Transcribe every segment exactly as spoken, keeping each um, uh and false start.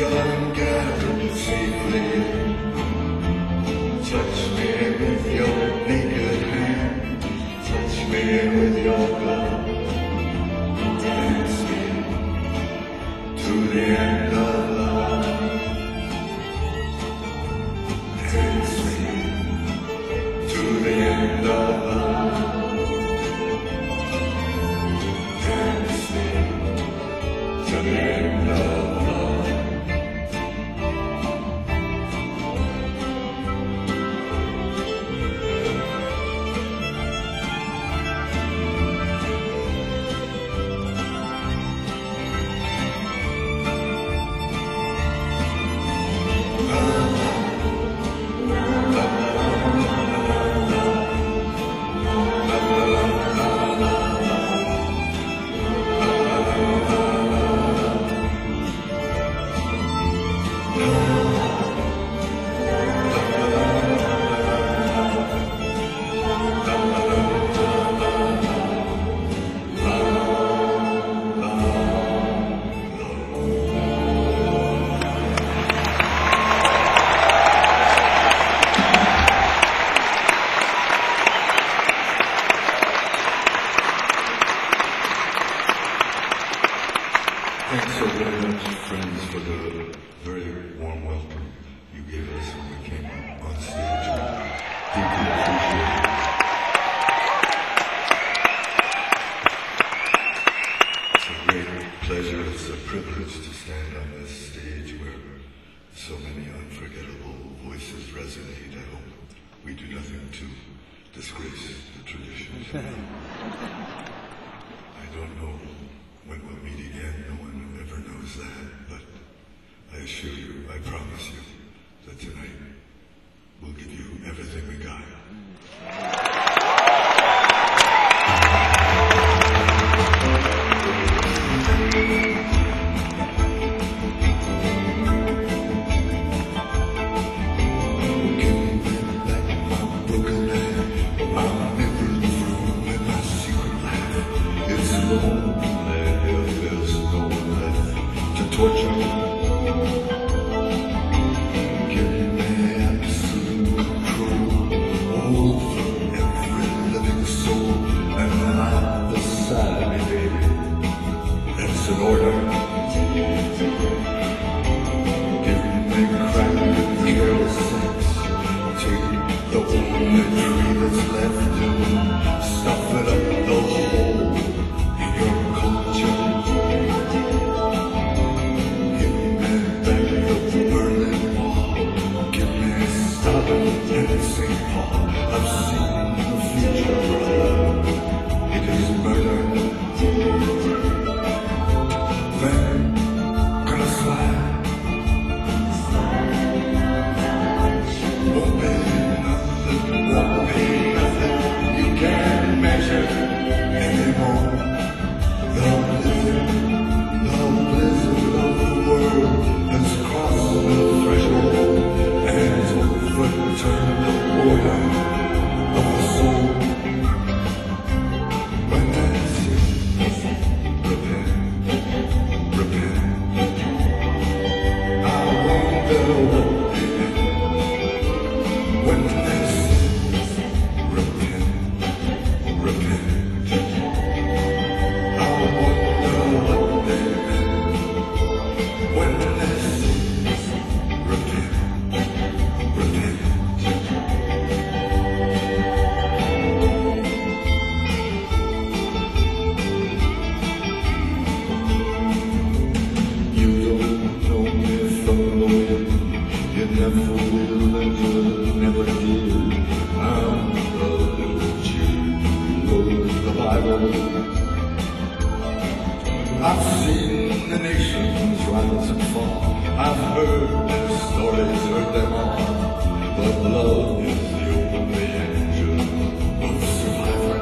ungathered safely. Touch me with your naked hand, touch me with your glove, dance me to the end of love. Dance me to the end of love. Dance me to the end of love. Thanks so very much, friends, for the very warm welcome you gave us when we came on stage. We deeply appreciate it. It's a great pleasure, it's a privilege to stand on this stage where so many unforgettable voices resonate. I hope we do nothing to disgrace the tradition. I don't know when we'll meet again, no one ever knows that, but I assure you, I promise you, that tonight we'll give you everything we got. Torture. Give me absolute control over every living soul, and not beside me, baby. That's an order. Give me crack and careless sex. Take the only tree that's left and stuff it up the hole in your culture. Saint Paul, I've seen the future, brother. It is murder. Then, gonna slide. Won't pay nothing, won't pay nothing. You can't measure anymore. The blizzard, the blizzard of the world has crossed the threshold and it's overturned the border of the soul. When I say, repent, repent, I wonder what they meant. When I say, repent, repent, I wonder what they meant. When I say, repent, repent. You don't know me from the wind. You never will and you never did. I'm a little Jew who wrote the Bible. I've seen the nations rise and fall. I've heard their stories, heard them all. But love is the only engine of survival.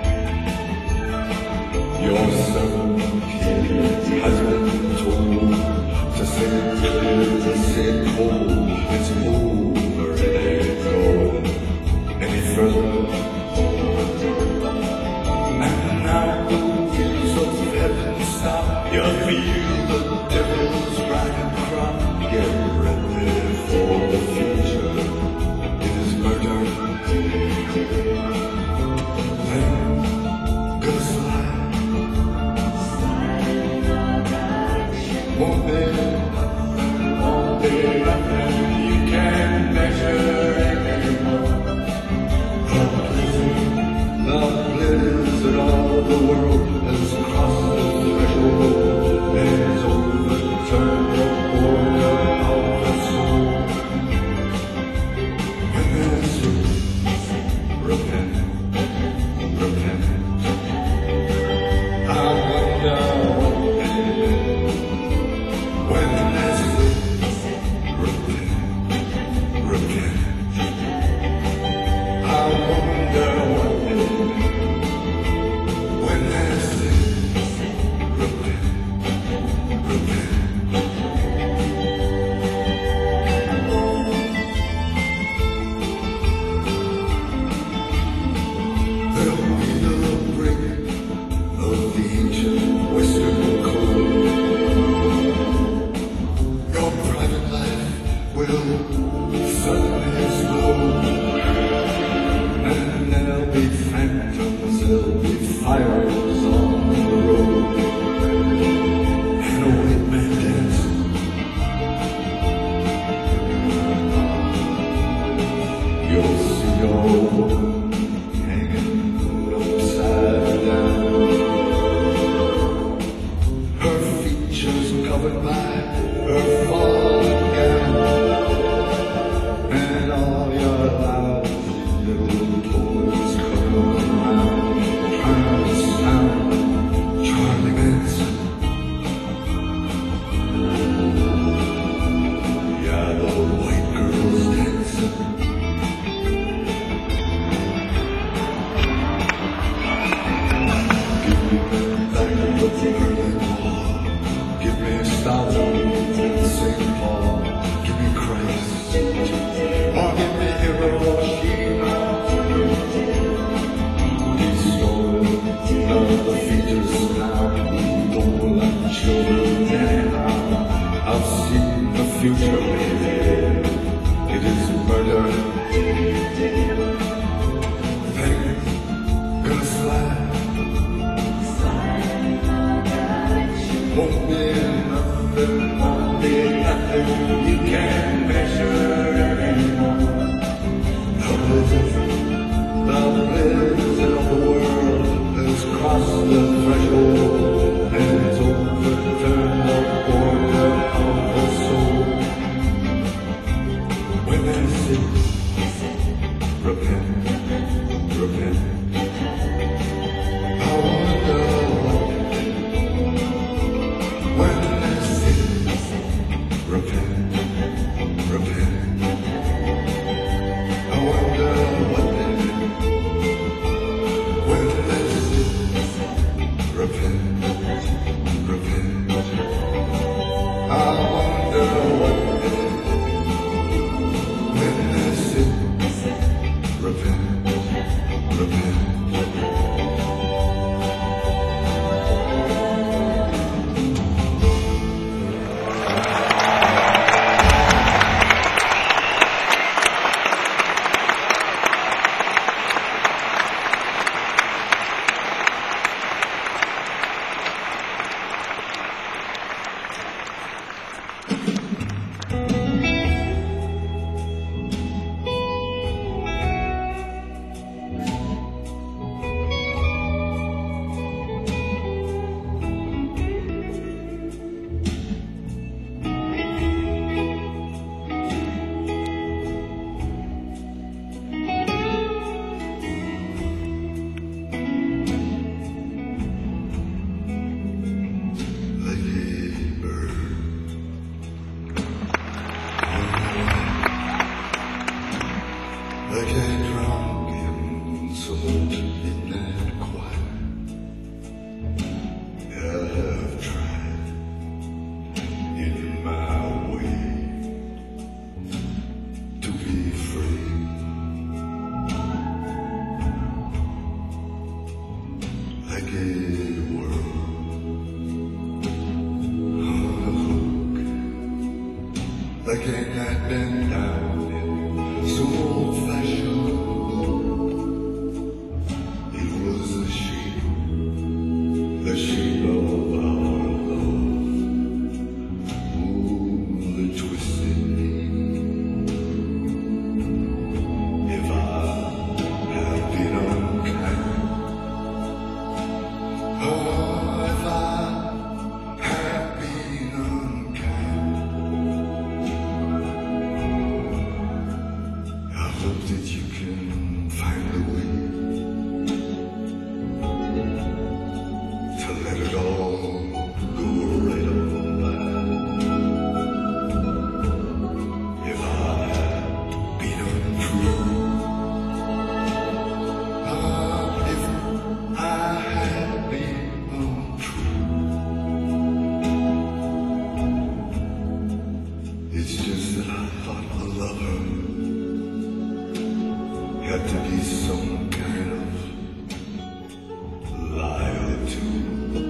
Your servant king has been told to say clear, to say cold. It's over, it ain't going any further. And now the winds of heaven stop. You feel the devil's wrath and cry. Twisted It's just that I thought a lover had to be some kind of liar too.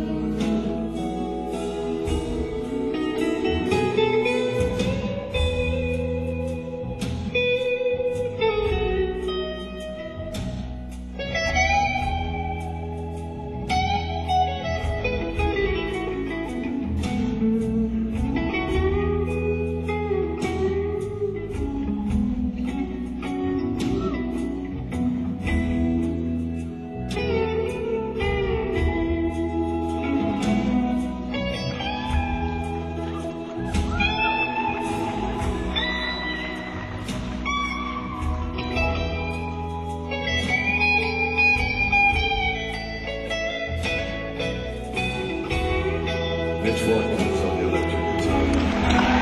Mitch Watkins on the electric guitar.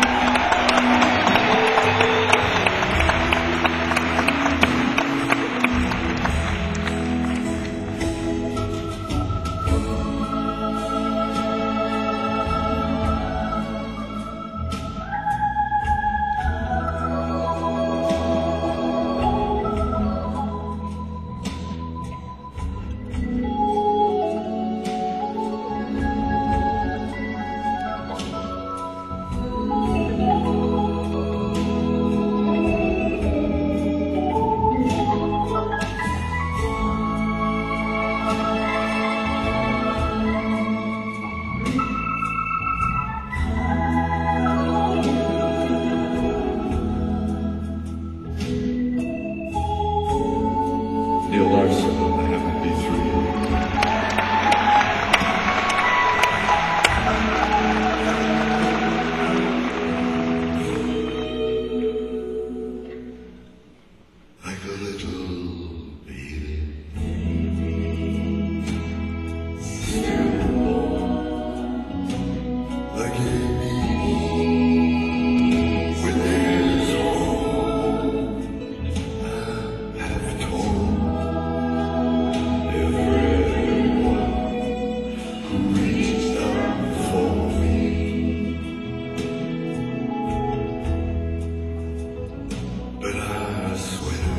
Neil Larson on the Hammond B three. Like a little baby, still like a baby with his home. I have told but I swear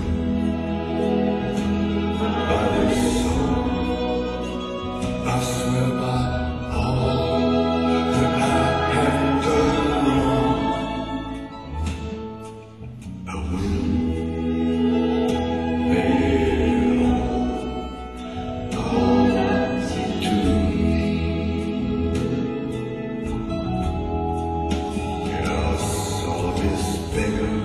by this song, I swear by all that I have done wrong, I will bear all, all to me. And I saw this beggar.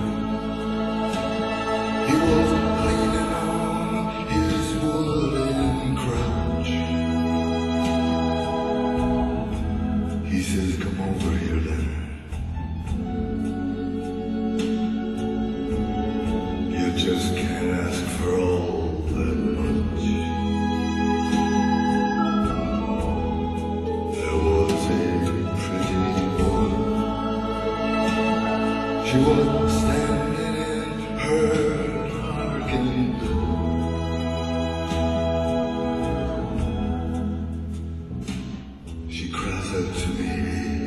He was leaning on his wooden crutch. He says, come over here, Leonard. You just can't ask for all that much. There was a pretty woman. She was standing in her she cries out to me,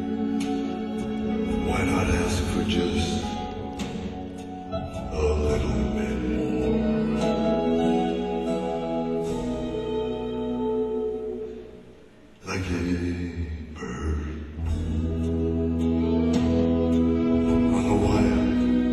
why not ask for just a little bit more? Like a bird on the wire.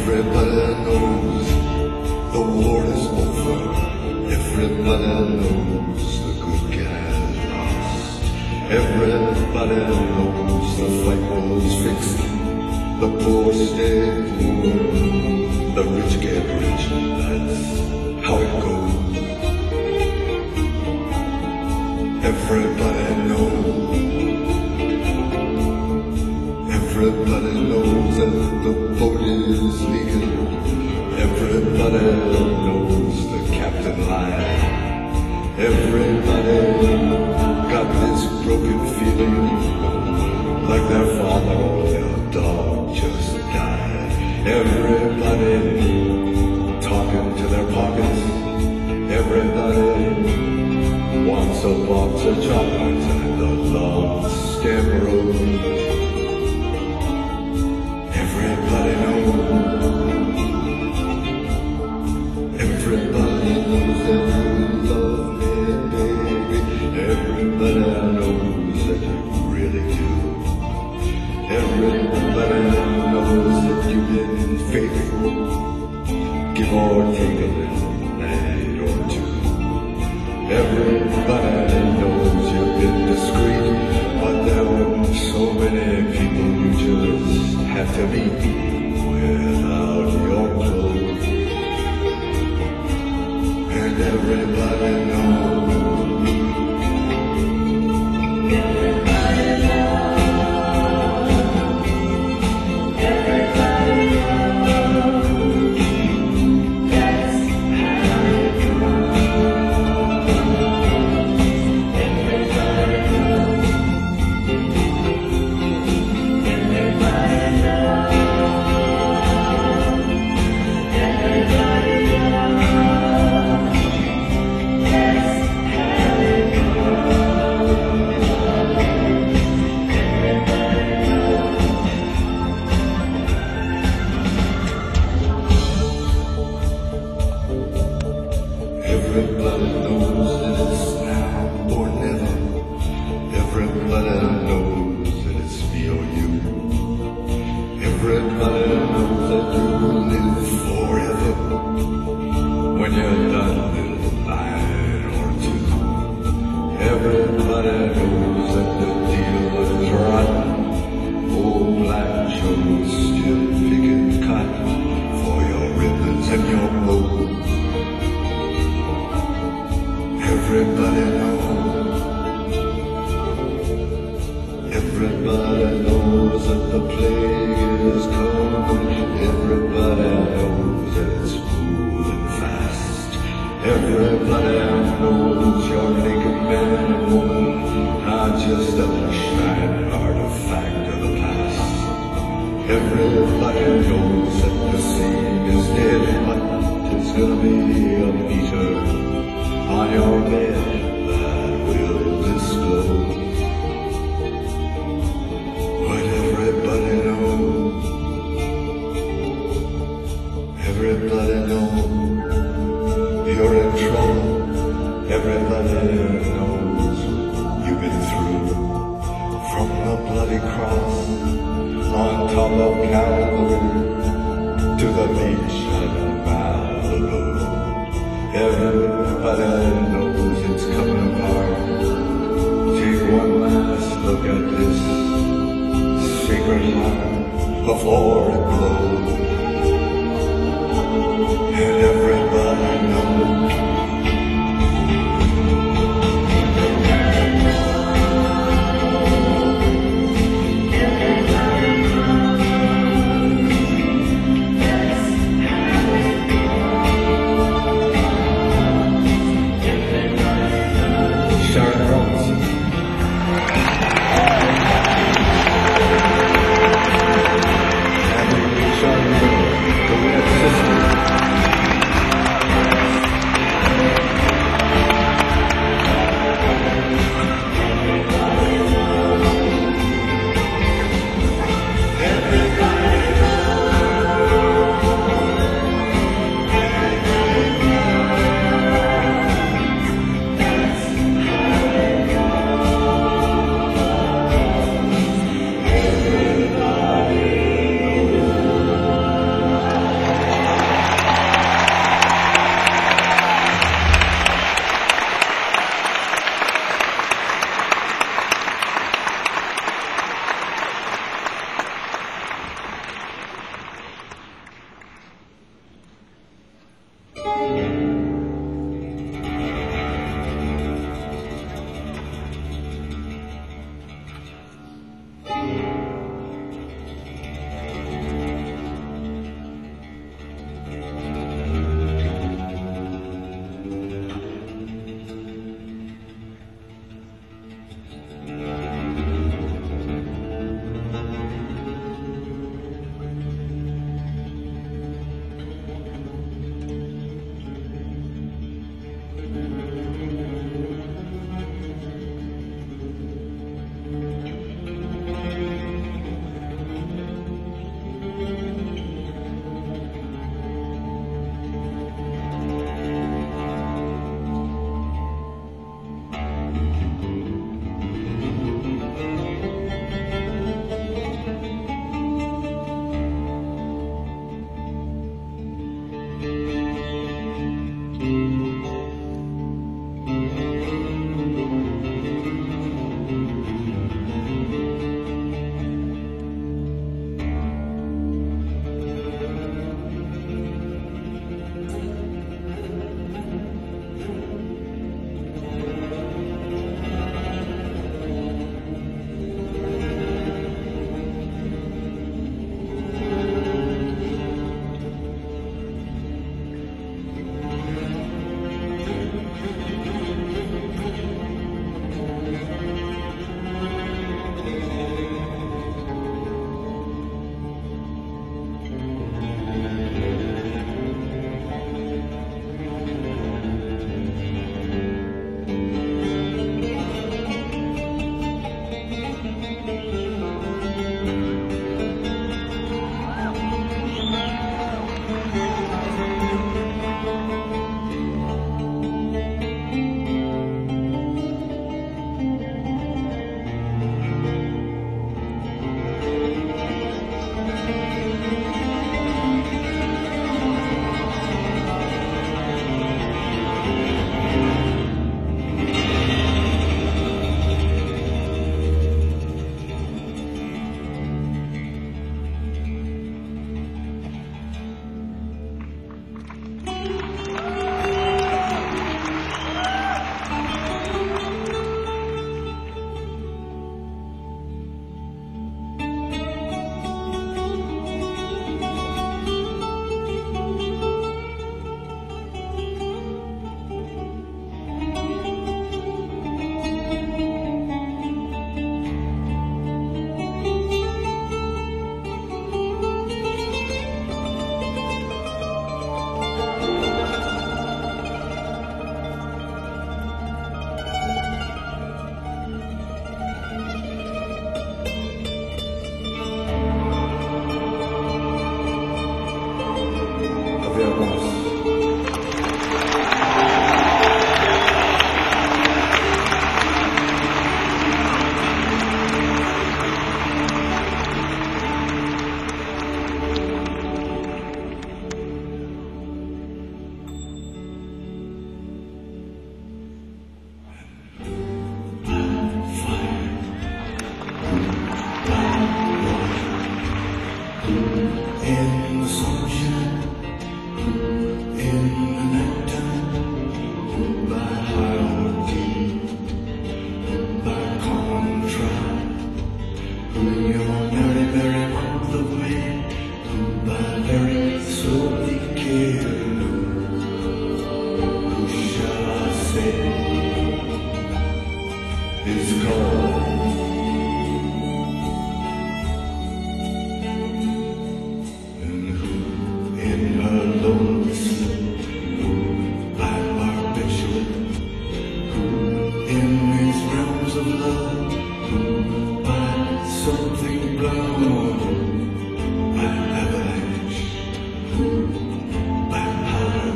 Everybody knows the war is over. Everybody knows the good guys lost. Everybody knows the fight was fixed. The poor stay poor, the rich get rich. That's how it goes. Everybody knows. Everybody knows that the boat is leaking. Everybody knows the captain lied. Everybody got this broken feeling, like their father or their dog just died. Everybody talking to their pockets. Everybody wants a box of chocolates and a long stamp road. Everybody knows. Everybody knows that you love me, baby. Everybody knows that you really do. Everybody knows that you've been faithful. Give or take a little night or two. Everybody knows you've been discreet, but there were so many people you just had to meet without your clothes. And everybody knows. Everybody knows. Everybody knows. That's how it goes. Everybody knows. Everybody knows. Everybody knows. Everybody knows that it's now or never. Everybody knows that it's me or you. Everybody knows that you will live forever when you're done with a line or two. Everybody knows that the deal is rotten. Old Black Joe's still picking cotton for your ribbons and your bows. Everybody knows. Everybody knows that the plague is coming. Everybody knows that it's moving fast. Everybody knows you're naked man and woman are just a shining artifact of the past. Everybody knows that the scene is dead, but there's gonna be a meter on your bed that will disclose what everybody knows. Everybody knows you're in trouble. Everybody knows you've been through from the bloody cross on top of Calvary to the beach of Malibu. Everybody knows it's coming apart. Take one last look at this sacred heart before it blows. And everybody knows. Sharon their boss. In the sunshine, in the nighttime, by hierarchy, by contract, you're very, very on the way, by very slow decay. Who shall I say is called? Lonely sleep, by barbiturate, in these realms of love, by something blown, by avalanche, by powder,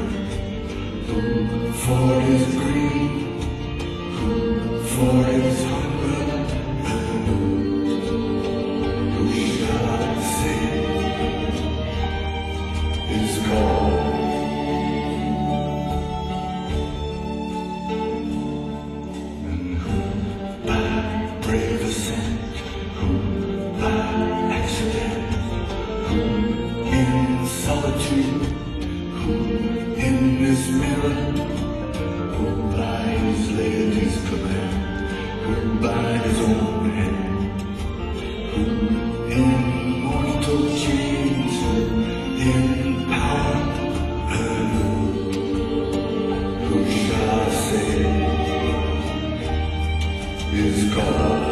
for his greed, for his hunger, who shall I say is called? Brave ascent, who by accident, who in solitude, who in this mirror, who by his lady's command, who by his own hand, who in mortal chains, who in power, and who shall I say is God?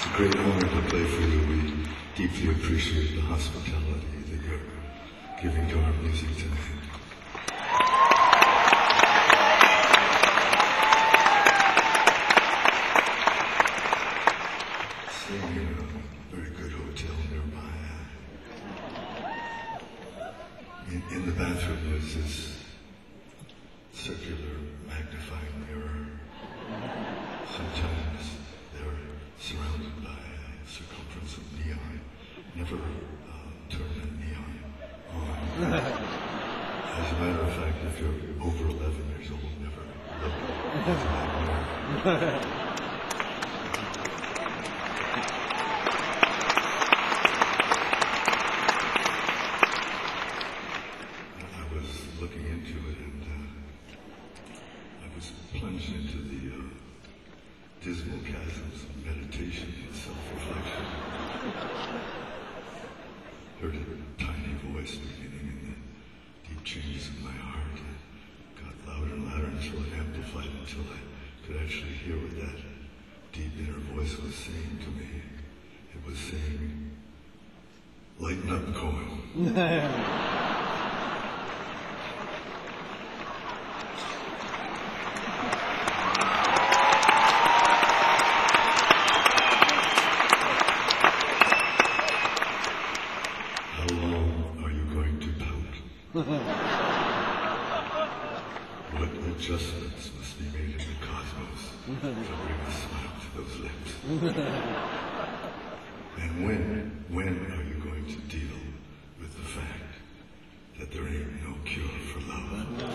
It's a great honor to play for you. We deeply appreciate the hospitality that you're giving to our music tonight. Staying in a very good hotel nearby. In, in the bathroom there's this circular magnifying mirror. Sometimes they're surrounded by a circumference of neon. Never uh, turn that neon on. As a matter of fact, if you're over eleven years old, never look into that mirror. I was looking into it and uh, I was plunged into the uh, dismal chasms of meditation and self-reflection. Heard a tiny voice beginning in the deep chambers of my heart. It got louder and louder until it amplified until I could actually hear what that deep inner voice was saying to me. It was saying, "Lighten up, Cohen." What adjustments must be made in the cosmos to bring a smile to those lips? And when, when are you going to deal with the fact that there ain't no cure for love?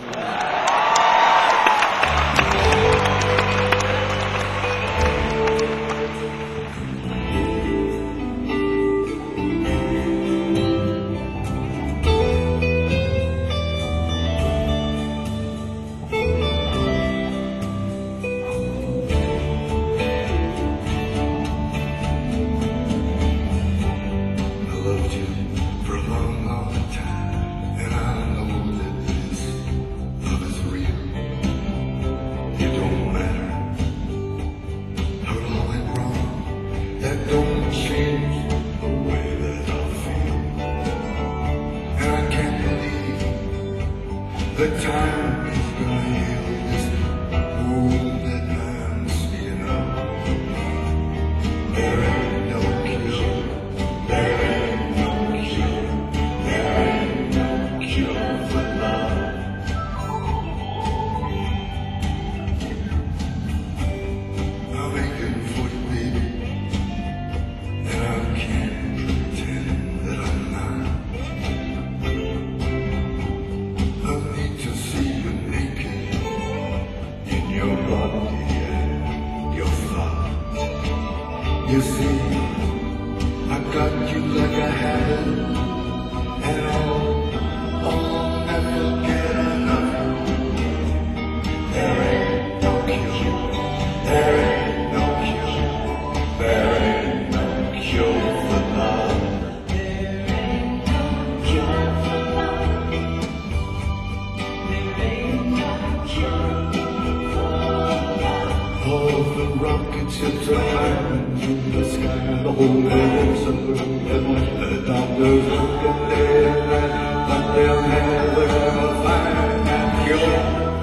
The time is gonna heal this wound that I'm seeing up. There ain't no cure, there ain't no cure, there ain't no cure for love. I'm aching for you, baby, and I can't pretend that I'm not. To see you naked in your body and your thoughts. You see, I got you like a habit, and I'll, I'll never get enough. There ain't no cure, there ain't no cure, there ain't no cure for love. All the rocket ships are climbing through the sky, the whole heavens are burning. The doctors look at day and night, but they'll never ever find that cure.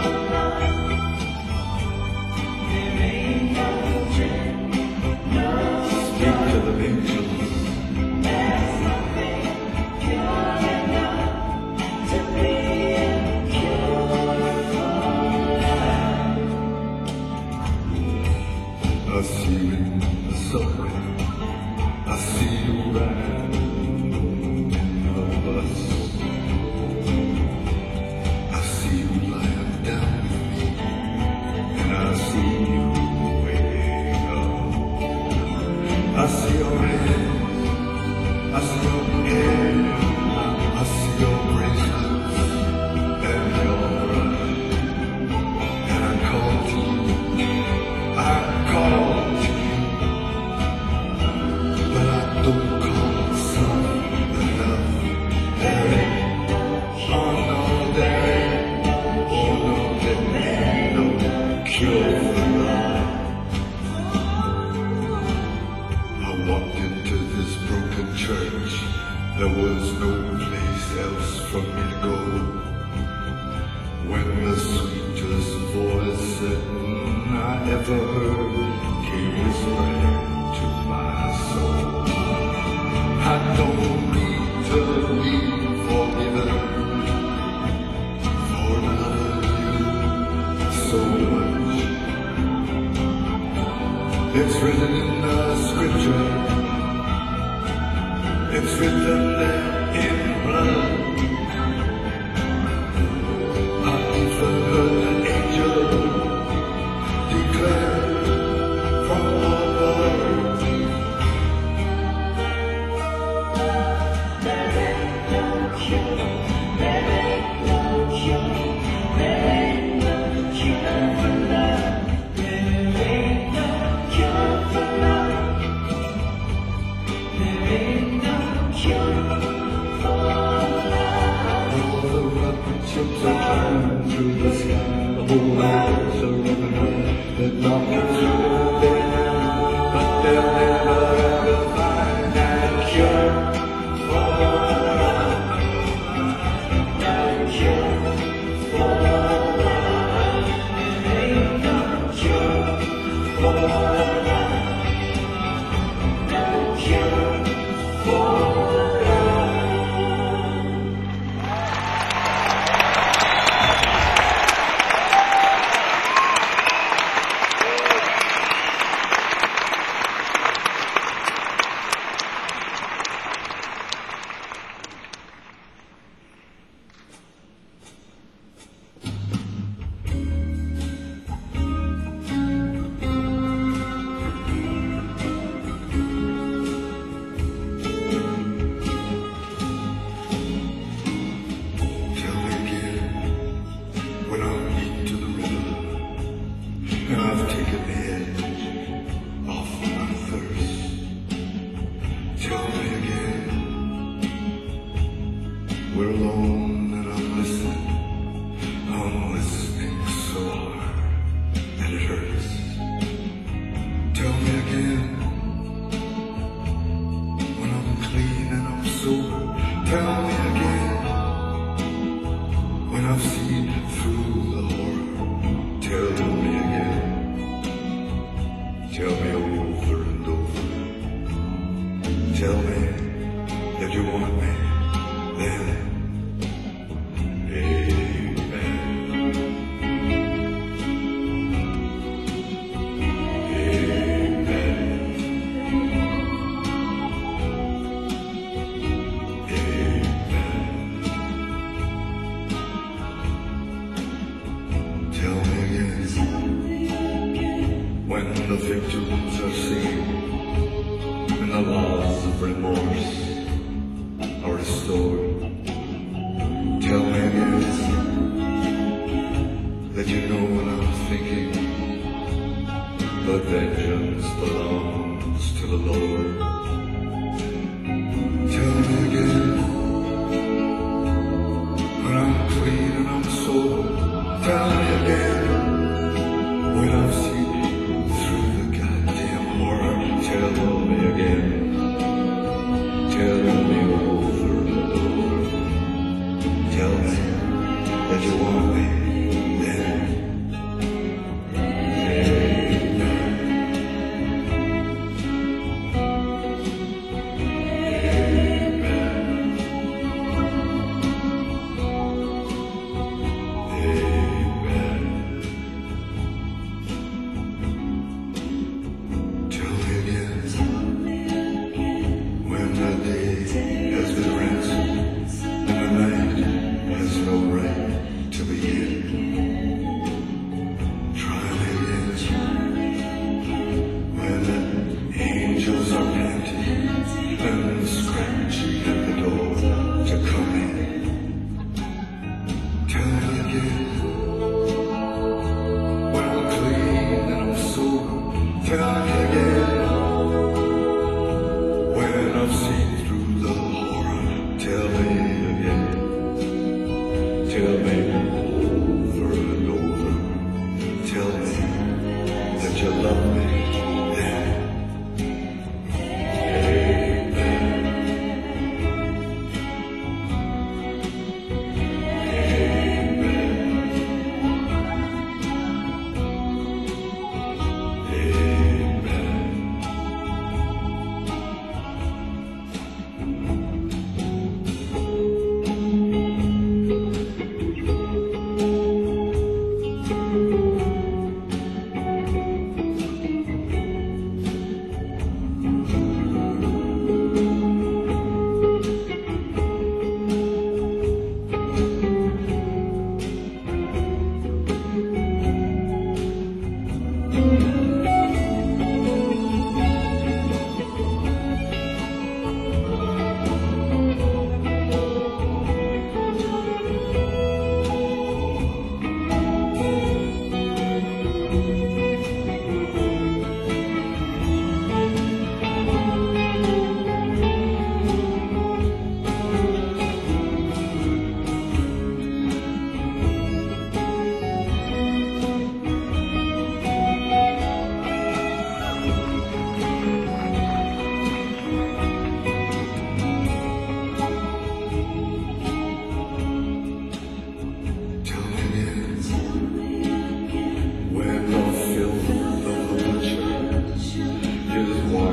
Speak to the angels. I see you in the subway, I see you riding in the bus. I see you lying down with me, and I see you waking up. I see your hands, I see your hair, I see your bracelets and your brush. And I call to you, I call to you, but I don't call myself enough. There ain't, oh no, there ain't, oh no, there ain't no cure for love. I church, there was no place else for me to go. When the sweetest voice that I ever heard came whispering to my soul, I don't need to be forgiven, for I love you so much. It's written in the scripture, it's written there in blood. I've even heard an angel declare from above, there ain't no cure, there ain't no cure, there ain't no cure for love, there ain't no cure for love, there ain't no cure for love. All the rocket ships are flying through the sky, the whole world's a running, the doctors are there, but they'll never ever find that cure for love, that cure for love. There ain't no cure for love, no cure for love. Tell me again when I'm eaten to the river and I've taken the edge off my thirst. Tell me again, we're alone and I'm listening, I'm listening so hard that it hurts. Tell me again, when I'm clean and I'm sober. Tell me again, when I've seen through the horror. Tell me again, tell me over and over. Tell me that you want me, then amen. Amen. Amen. Tell me again, when the victims are singing and the laws of remorse are restored. Tell me again that you know what I'm thinking, but vengeance belongs to the Lord. Tell me again, when I'm clean and I'm sober. Tell me again, when I've seen through the goddamn horror. Tell me again, tell me over and over. Tell me that you want me, then amen. Amen. Tell me again, when the day has been ransomed and the night has no right to begin. Try me again, when the angels are panting and scratching at the door to come in. Tell me again, when I'm clean and I'm sober. Tell me again, when I've seen through the horror. Tell me again, tell me over and over. Tell me that you love me, then amen.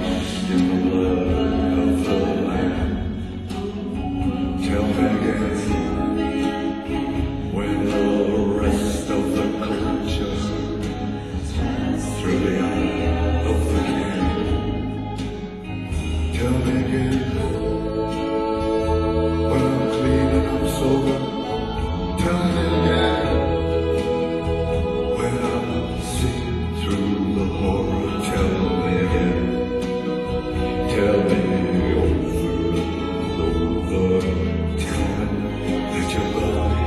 washed in the blood of the Lamb. Tell me again, when the rest of the culture through the eye of the King. Tell me again, when I'm clean and I'm sober. Tell me again, when I'm seen through the horror. Tell me again, tell me over and over. Tell me that you love me.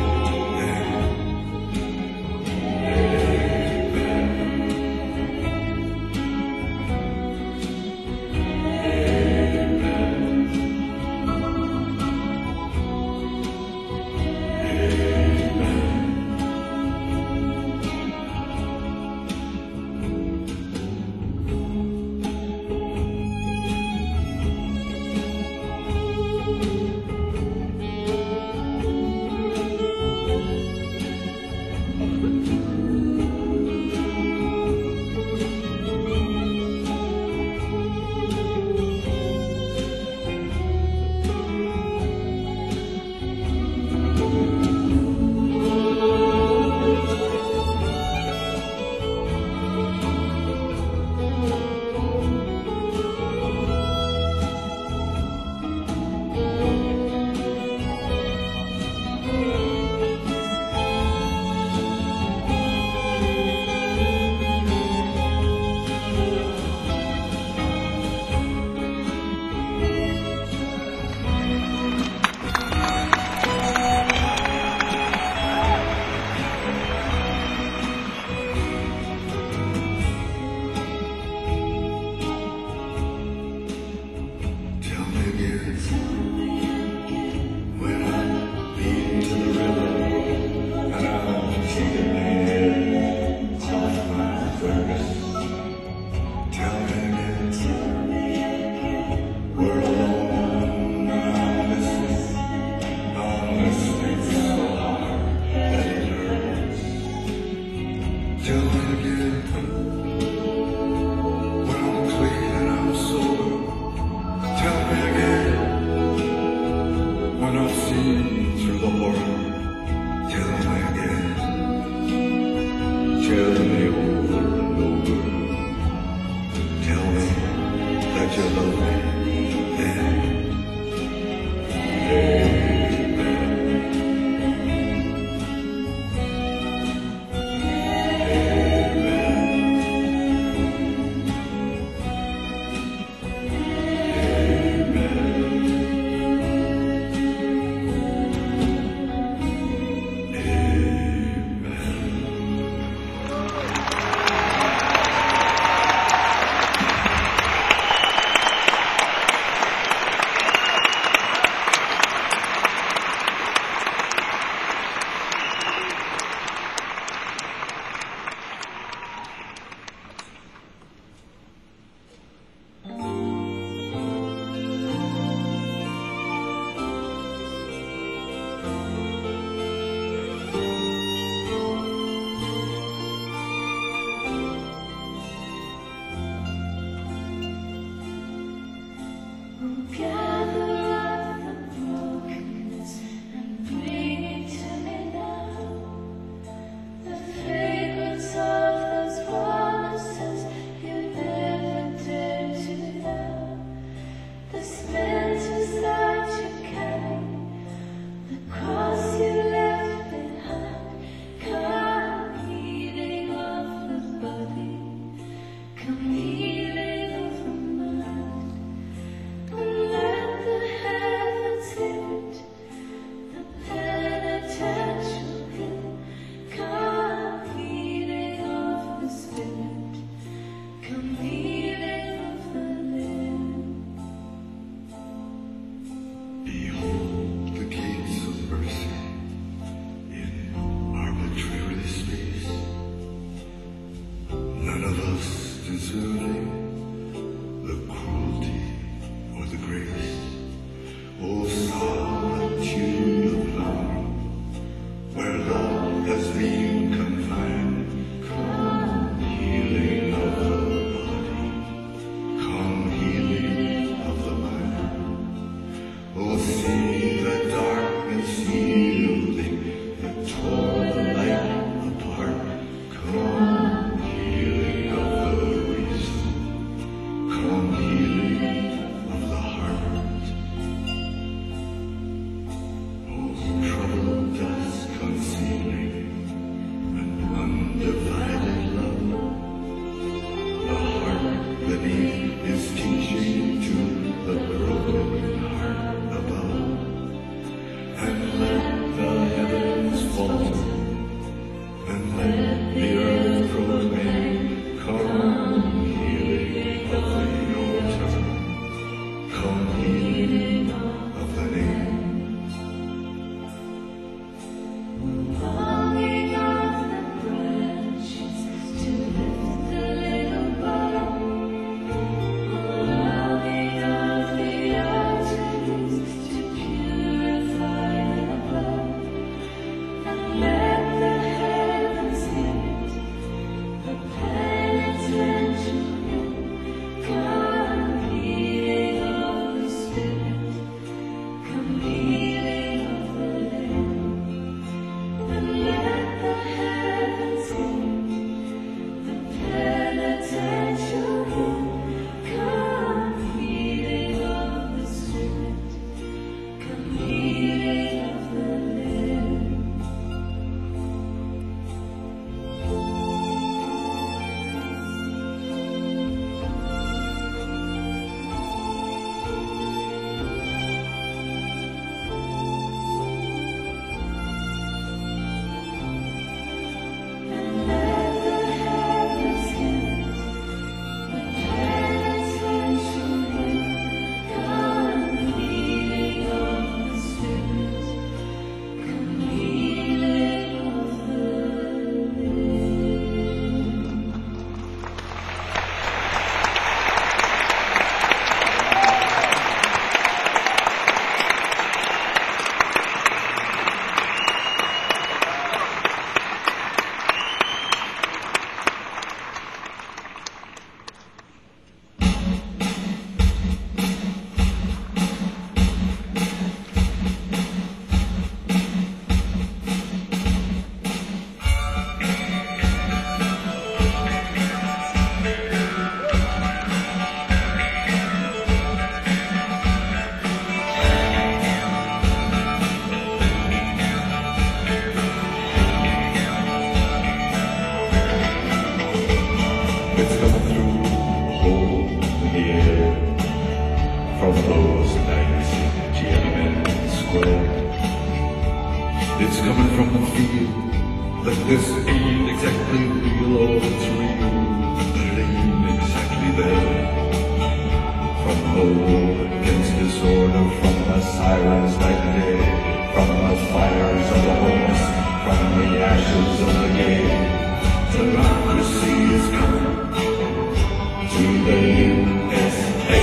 coming from the field. That this ain't exactly real, oh, it's real, but it ain't exactly there. From hope against disorder, from the sirens night and day, from the fires of the homeless, from the ashes of the gay, democracy is coming to the U S A.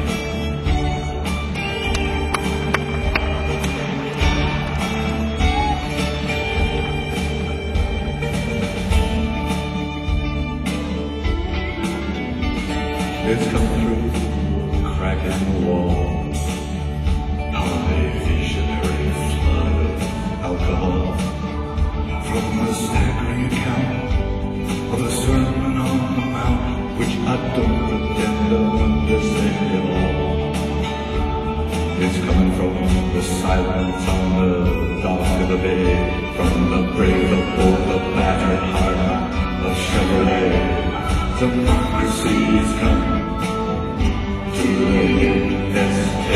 It's come through a crack in the wall, not a visionary flood of alcohol, from the staggering account of the Sermon on the Mount, which I don't pretend to understand at all. It's coming from the silence on the dock of the bay, from the brave, the bold, the battered heart of Chevrolet. Democracy is coming to the U S A.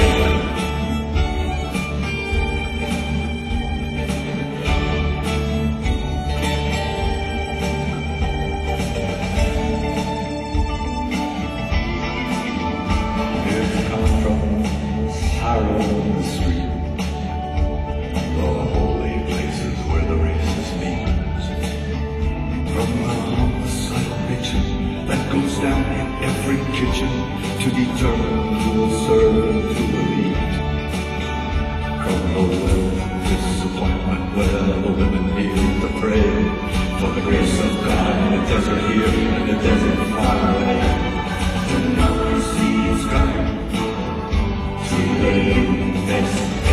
It's come from sorrow in the street, the holy places where the races meet, from the homicidal bitching that goes down in every kitchen to determine who will serve and who will eat. From the little disappointment where the women kneel to pray for the grace of God in the desert here and the desert far away. Democracy is coming to the U S A.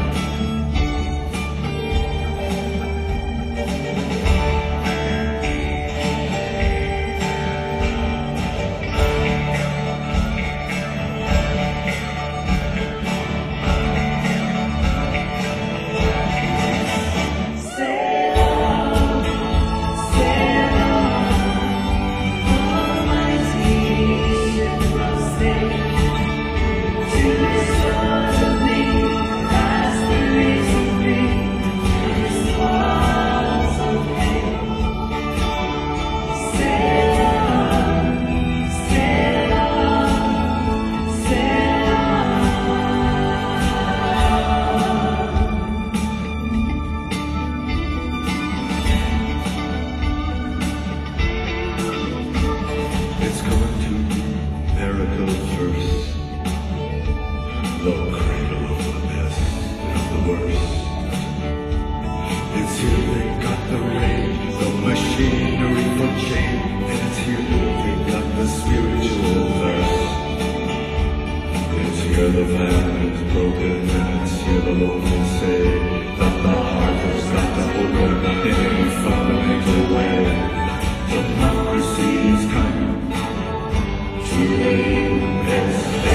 It's coming to America first, the cradle of the best and the worst. It's here they got the rain, the machinery for change, and it's here they got the spiritual thirst. It's here the family is broken, and it's here the lonely say that the heart has got to open in a fundamental way. Democracy is coming to the U S A.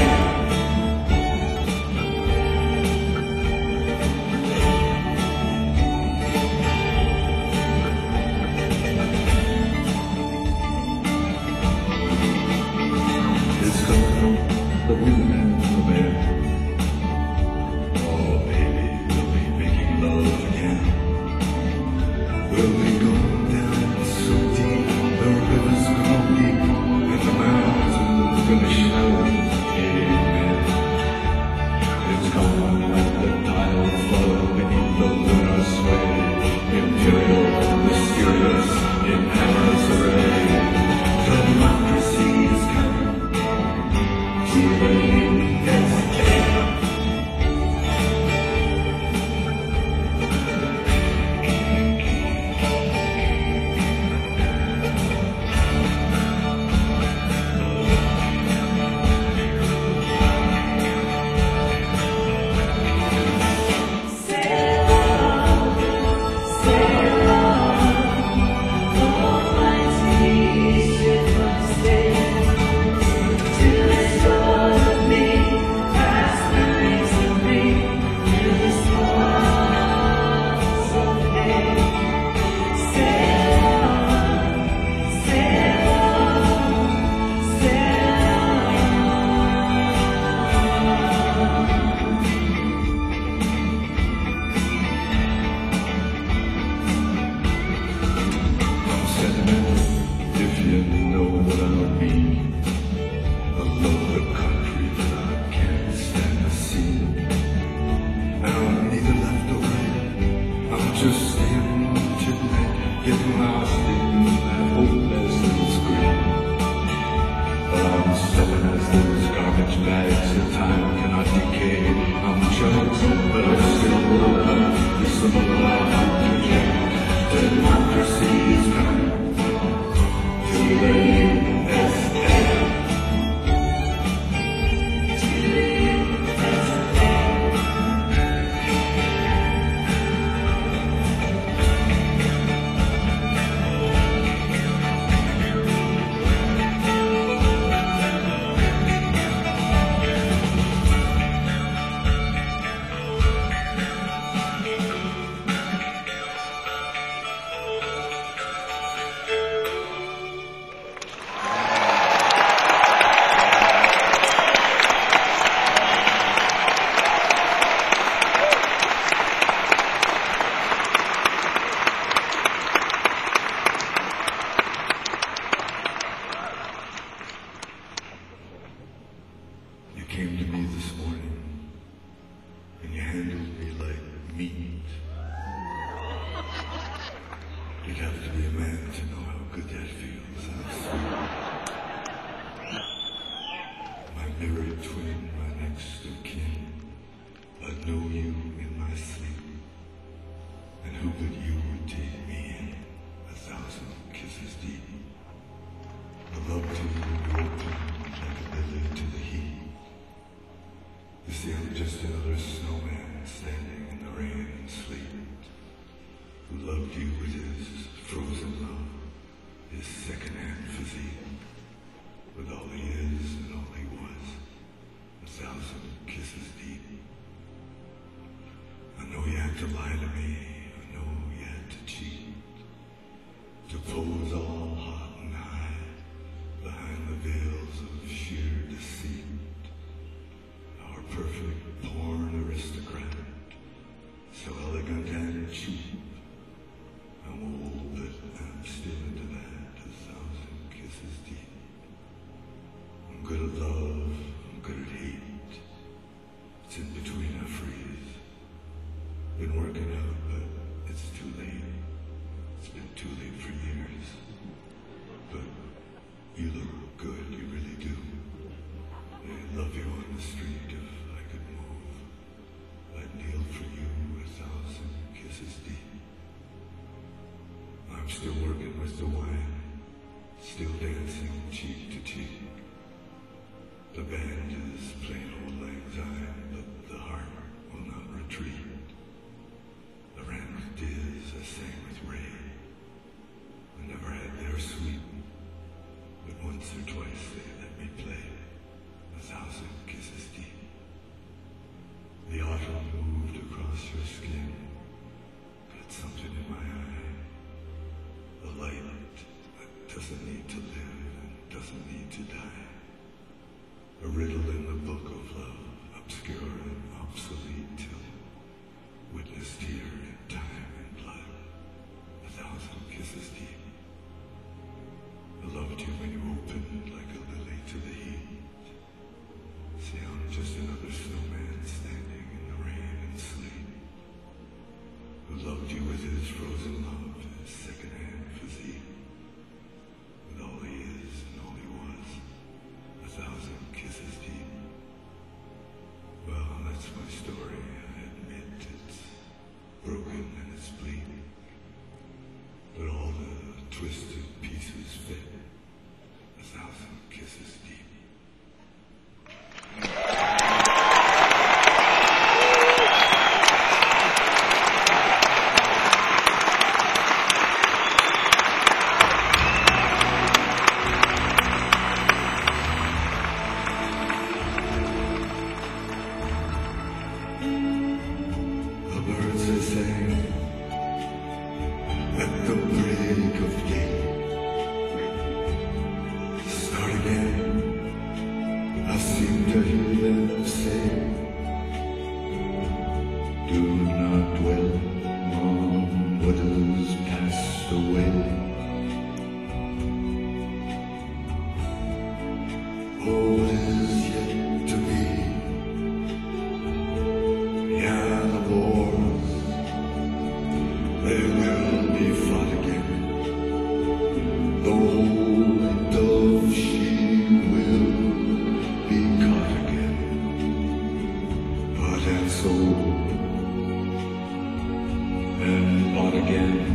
It's coming from the women and the men. Oh baby, we'll be making love again. We'll be going down so deep the this morning, and you handled me like meat. You'd have to be a man to know how good that feels. How sweet. My mirrored twin, my next of kin, I'd know you in my sleep. And who but you would take me in a thousand kisses deep? I love to be open like a lily to the heat. You see, I'm just another snowman standing in the rain and sleet, who loved you with his frozen love, his second-hand physique, with all he is and all he was, a thousand kisses deep. I know you had to lie to me, I know you had to cheat, to pose all hot and high behind the veils of sheer deceit. Our perfect porn aristocrat, so elegant and cheap. I'm old, but I'm still into that, a thousand kisses deep. I'm good at love, I'm good at hate. It's in between I freeze. Been working out, but it's too late. It's been too late for years. But you look good, you really do. I'd love you on the street if I could move. I'd kneel for you a thousand kisses deep. I'm still working with the wine, still dancing cheek to cheek. The band is plain old lang syne, but the heart will not retreat. I ran with Diz, I sang with Ray. I never had their sweet, but once or twice they let me play a thousand kisses deep. The autumn moved across your skin, got something in my eye. A light that doesn't need to live and doesn't need to die. A riddle in the book of love, obscure and obsolete till witnessed here in time and blood, a thousand kisses deep. I loved you when you opened like a lily to the heat. See, I'm just another snowman standing in the rain and sleet, who loved you with his frozen love, his second-hand physique, with all he is and all he was, a thousand kisses deep. Well, that's my story, I admit it's broken and it's bleeding, but all the twisted pieces fit a thousand kisses deep. At the break of day, start again. I seem to hear them say, do not dwell on what has passed away. Oh, what is yet to be? Yeah, the wars, they will be fought again. The holy dove, she will be caught again. Bought and sold and bought again.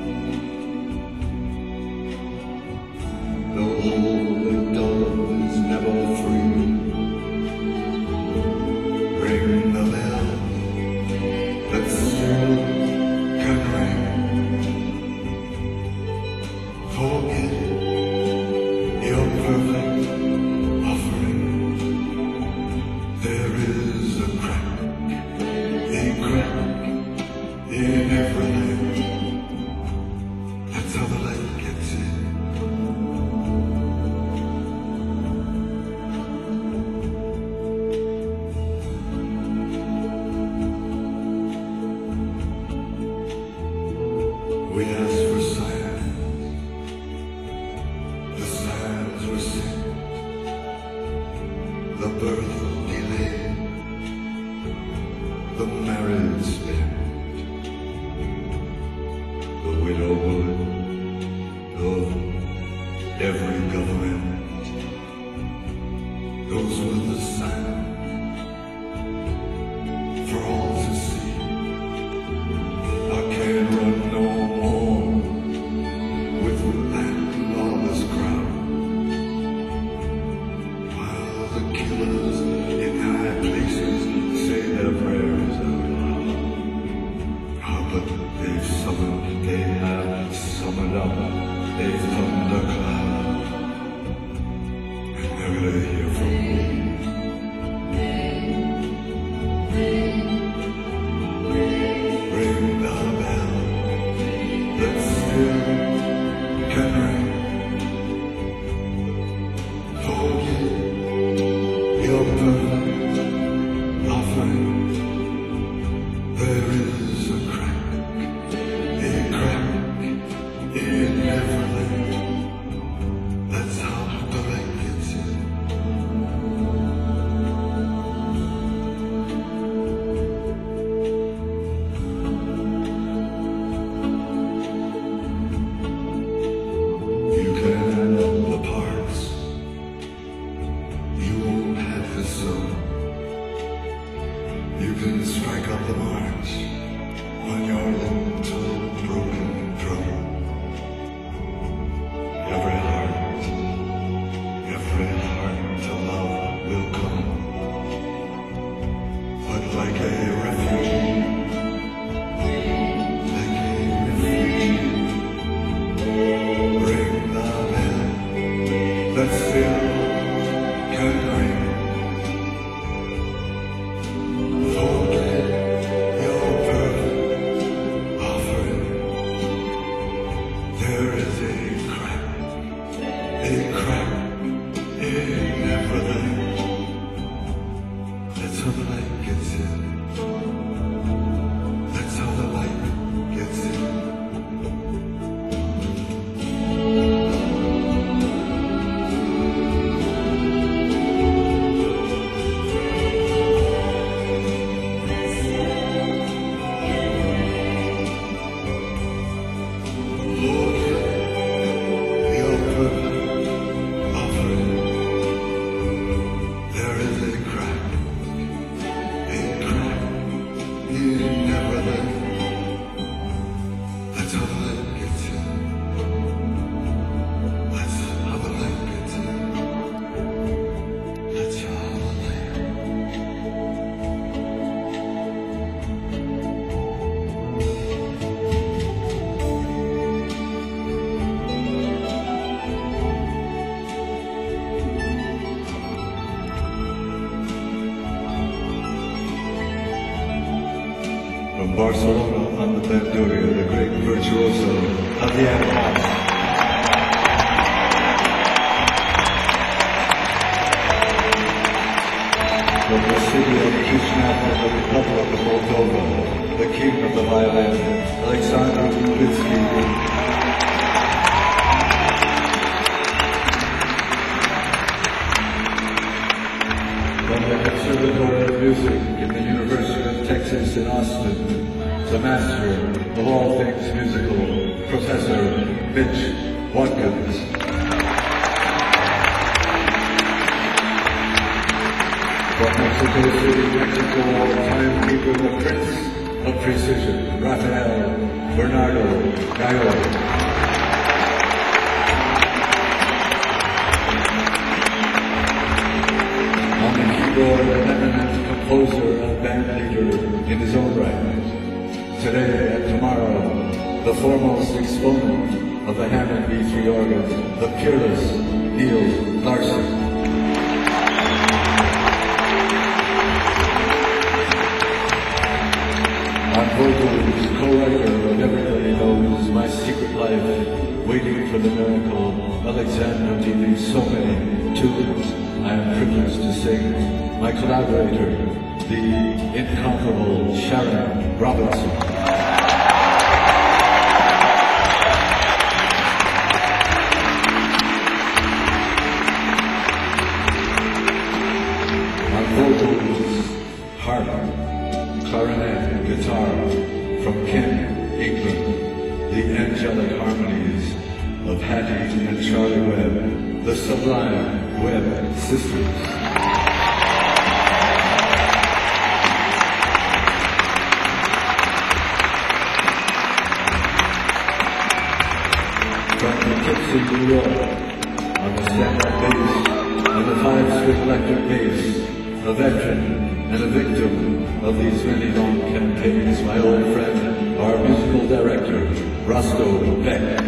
The holy dove is never free. Ring the bell that still can ring. Forget your perfect offering. There is a crack, a crack in everything. the married spend, the widowhood of every government. Those were the signs for all to see. I can't run no more with that lawless crowd, while the killers in high places say their prayers out loud. Ah, but they've summoned, they have summoned up a thundercloud, and they're gonna hear from me. Ring the bell that still can ring. Forget your burden offering. There is a crack, a crack in everything. That's how the light gets in. You can handle the parts, you won't have the sum. You can strike up the march on your little broken drum. Every heart, every heart to love will come, but like a refugee, like a refugee, ring the bell that still can ring. Forget your burden offering. There is a crack, a crack in everything. That's how the light gets in. That's how the light gets in. From Barcelona on the Bandurria, the great virtuoso Javier Mas. From the city of Chisinau in the Republic of Moldova, the king of the violin, Alexander Lubitsky. From the Conservatory of Music in the University of Texas in Austin, the master of all things musical, Professor Mitch Watkins. From Mexico City, Mexico, timekeeper, the Prince of Precision, Rafael Bernardo Gallo. On the keyboard, an eminent composer and band leader in his own right. Today and tomorrow, the foremost exponent of the Hammond B three organ, the peerless Neil Larson. On vocals, co-writer of Everybody Knows My Secret Life, Waiting for the Miracle, Alexander Neely's So Many Tunes I am privileged to sing. My collaborator, the incomparable Sharon Robinson. On vocals, harp, clarinet and guitar from Kent, England, the angelic harmonies of Hattie and Charlie Webb, the sublime Webb sisters. From Poughkeepsie, New York, on the stand-up bass and the five-string electric bass, a veteran and a victim of these many long campaigns, my old friend, our musical director, Roscoe Beck.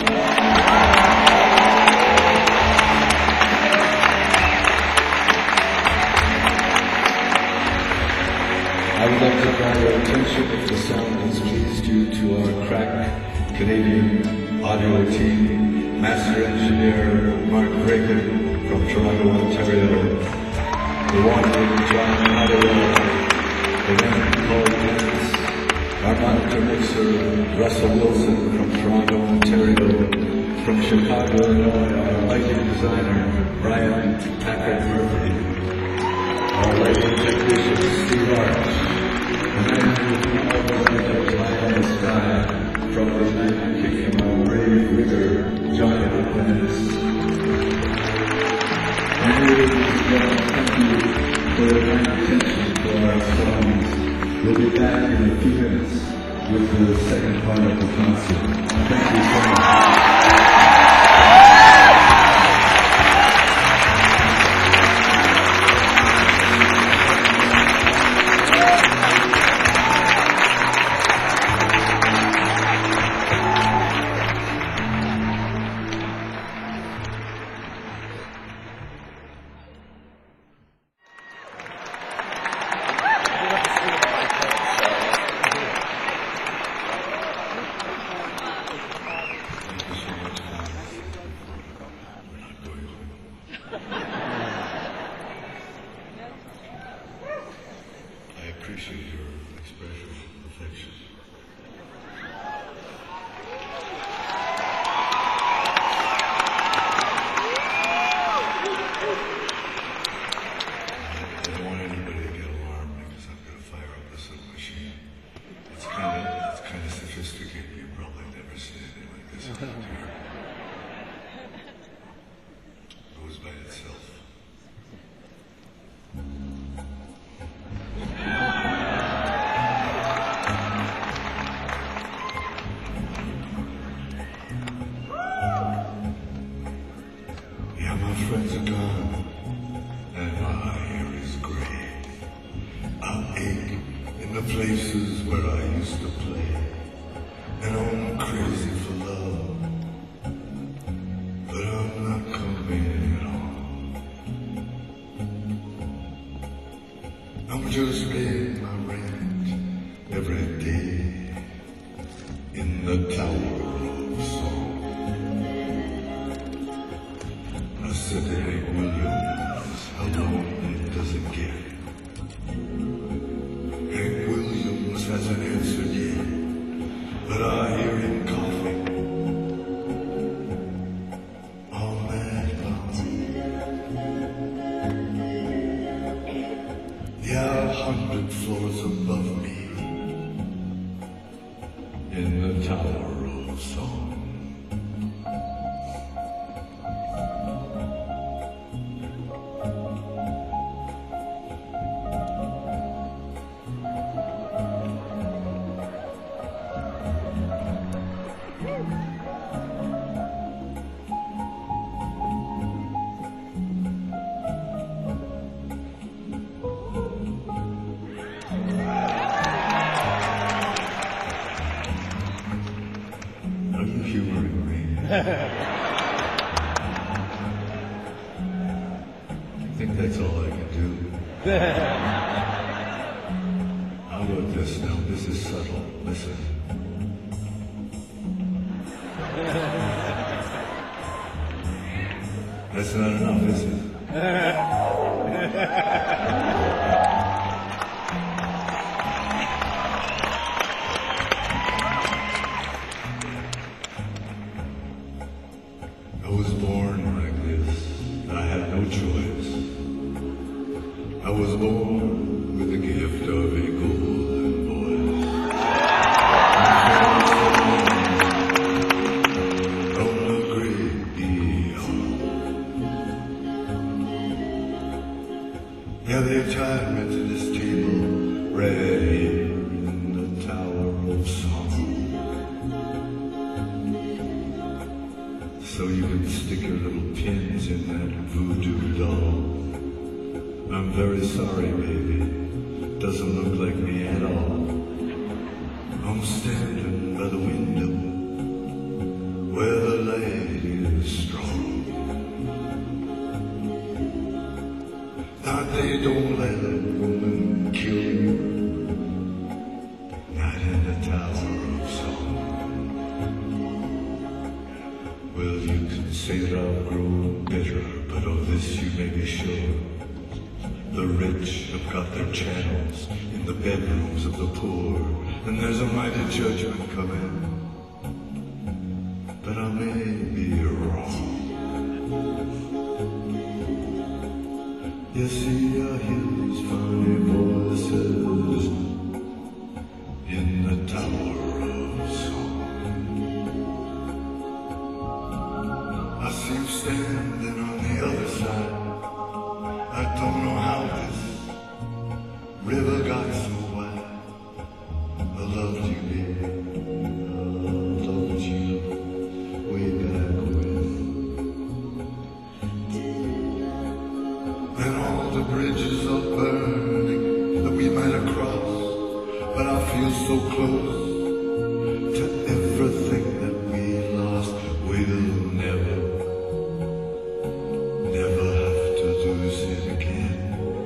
I would like to draw your attention, if the sound has pleased you, to our crack Canadian audio team, master engineer Mark Reagan from Toronto, Ontario, the wandering John Hattaway, the man called Dennis, our monitor mixer Russell Wilson from Toronto, Ontario, from Chicago, Illinois, our lighting designer Brian Patrick Murphy, our lighting technician Steve Arch, the man who is now represented high in the sky from the United Kingdom, our brave rigger Johnny Hopkins. And ladies and gentlemen, thank you for your kind attention to our songs. We'll be back in a few minutes with the second part of the concert. Thank you so much. I appreciate your expression of affection. I don't want anybody to get alarmed because I'm going to fire up this little machine. It's kind of, it's kind of sophisticated. You've probably never seen anything like this around here. It goes by itself. Friends are gone, and my hair is gray. I ache in the places where I used to play, and I'm crazy for love, but I'm not coming at all. I'm just paying my rent every day in the Tower of Song. Said to Hank Williams, how long does it get? Hank Williams hasn't answered yet, but I hear him coughing. All night long. Yeah, a hundred floors above me, in the Tower of Song. I think that's all I can do. How about this now? This is subtle. Listen. That's not enough, is it? I was born like this. I had no choice. I was born with the gift of a golden ladder to this table right here in the Tower of Song, so you can stick your little pins in that voodoo doll. I'm very sorry, baby, doesn't look like me at all. I'm standing by the window where the light is strong. Now they don't let a woman kill you, not in the Tower of Song. Well, you can say that I've grown bitter, but of this you may be sure. The rich have got their channels in the bedrooms of the poor, and there's a mighty judgment coming, but I may be wrong. You see, I hear these funny voices in the Tower of Song. I see you standing on the other side. I don't know how this river got so wide. I loved you, baby. I loved you way back when. And all the bridges are burning that we might have crossed, but I feel so close to everything that we lost. We'll never, never have to lose it again.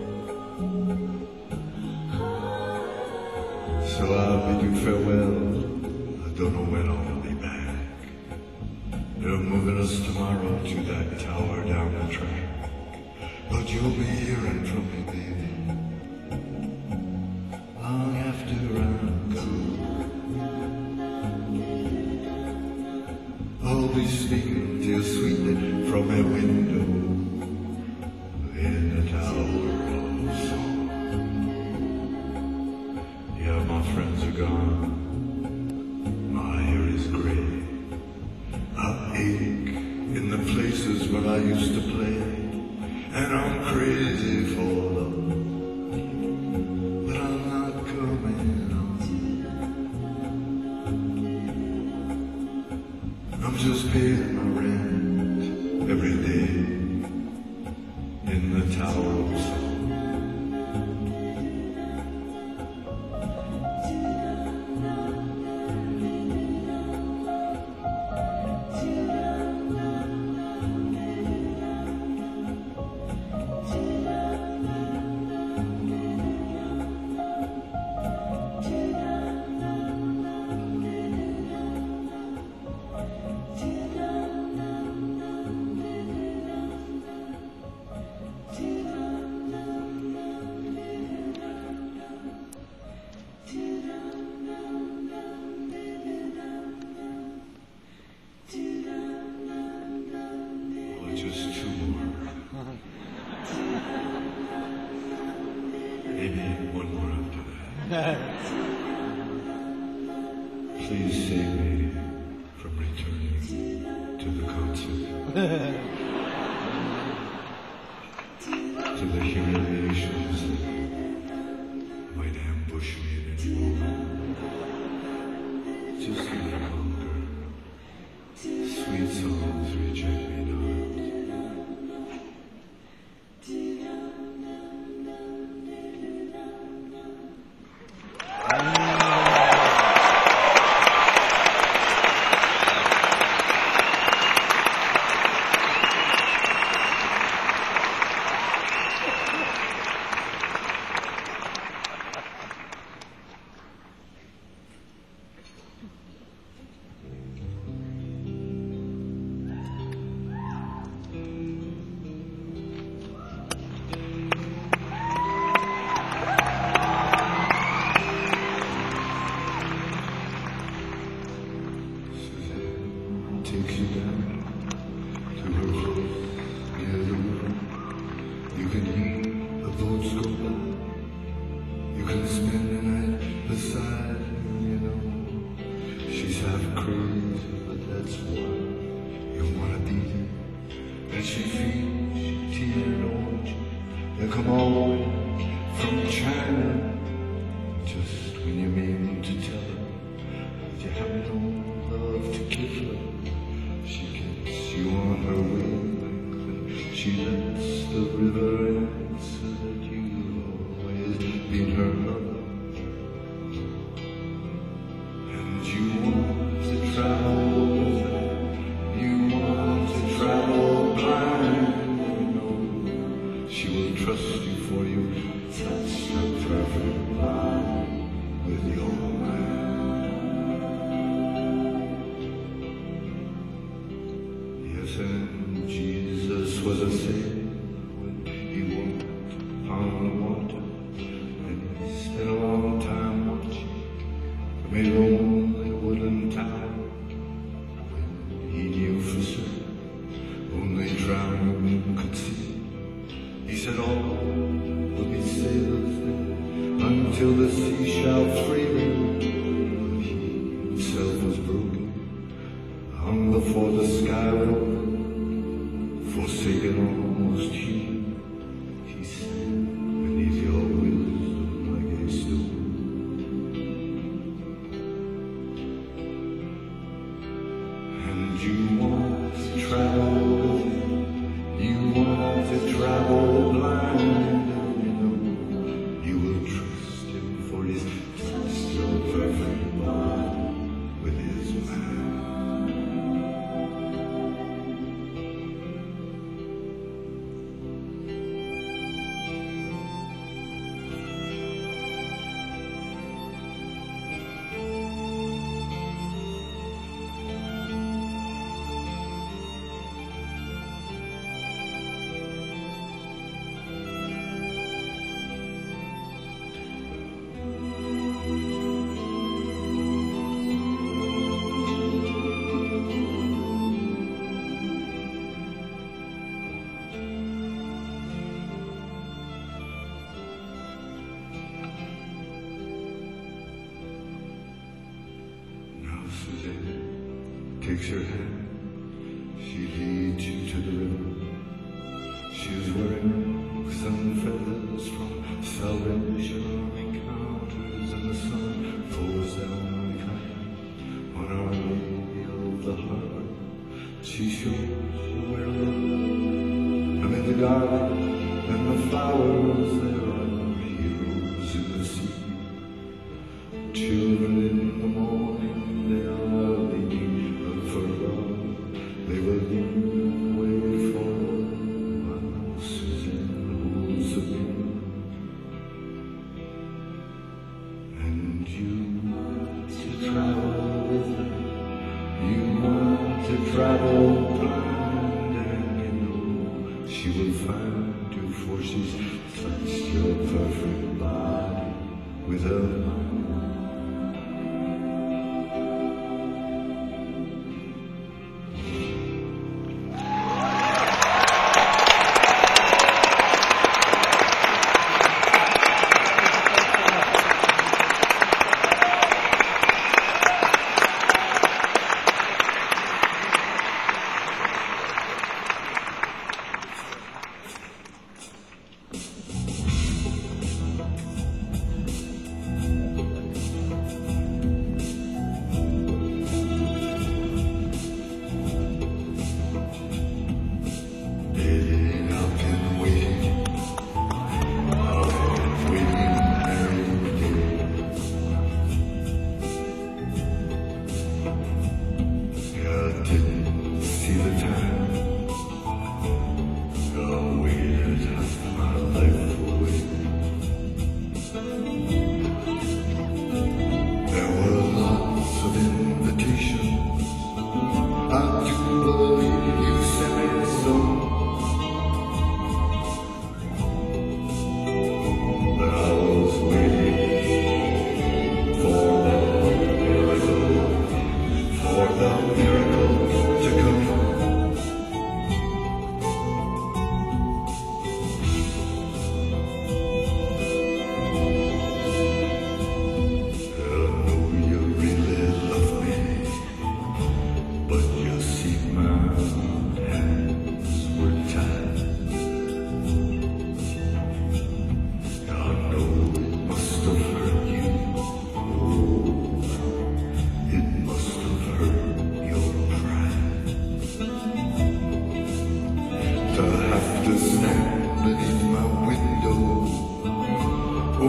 So I'll bid you farewell. I don't know when I'll be back. They're moving us tomorrow to that tower down the track, but you'll be hearing from me, baby, long after I'm gone. I'll be speaking to you sweetly from a window in the Tower of Song. Yeah, my friends are gone. My hair is gray. I ache in the places where I used to play, and I'm crazy for love, but I'm not coming home. I'm just paying my rent every day in the Tower of Song. Just two more. Maybe one more after that. Please save me from returning to the concert, to the humiliations that might ambush me at any moment. Just a little longer. Sweet songs reject me not. Takes you down to her place near the river. You can hear the boats go by. You can spend the night beside her, you know. She's half crazy, but that's why you wanna be there. And she feeds you tea and orange. They come all the way from China. Just when you mean to tell her that you have no love to give her, she gets you on her wavelength and she lets the river answer that you've always been her lover. And you want to travel with her, you want to travel blind, you know she will trust you for you, touch the perfect line with your mind. Yes, and Jesus was a sailor when he walked upon the water, and he spent a long time watching from a lonely wooden tower, when he knew for certain only drowning could see. He said all will be sailors then until the sea shall free them. But he himself was broken, hung before the sky road, forsaken, almost human. He said, beneath your wisdom like a stone. And you want to travel with him, you want to travel blind, and you know you will trust him for his touch your perfect mind with his mind. Suzanne takes your hand, she leads you to the river. She's wearing some feathers from Salvation Encounters, and the sun pours down kind on Our Lady of the Harbor. She shows you where love, amid the garden and the flowers, there are heroes in the sea. Children in the morning, they are leaning for love. They will wait for while Suzanne holds the ring. And you want to travel with her, you want to travel blind, and you know she will find you, for she's touched your perfect body with her mind.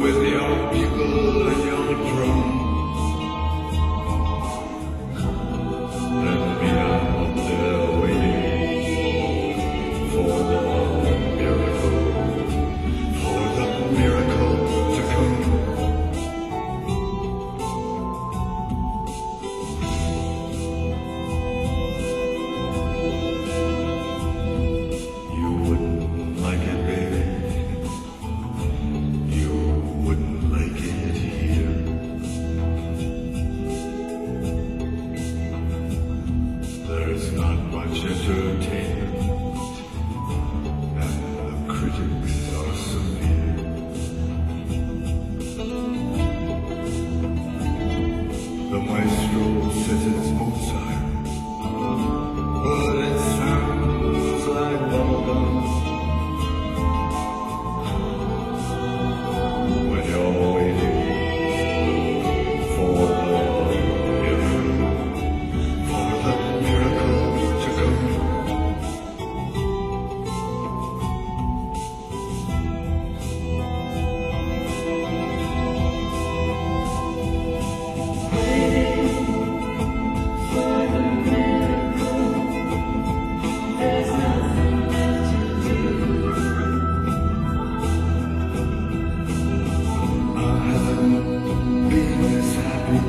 with your bugle and your drum. And me out there waiting for the miracle, for the miracle to come. You wouldn't like it, baby. You wouldn't like it here. There's not much entertainment, and the critics are severe. The maestro says it's Mozart, but it sounds like bubblegum. When you're waiting for the miracle, for the miracle to come. I haven't been this happy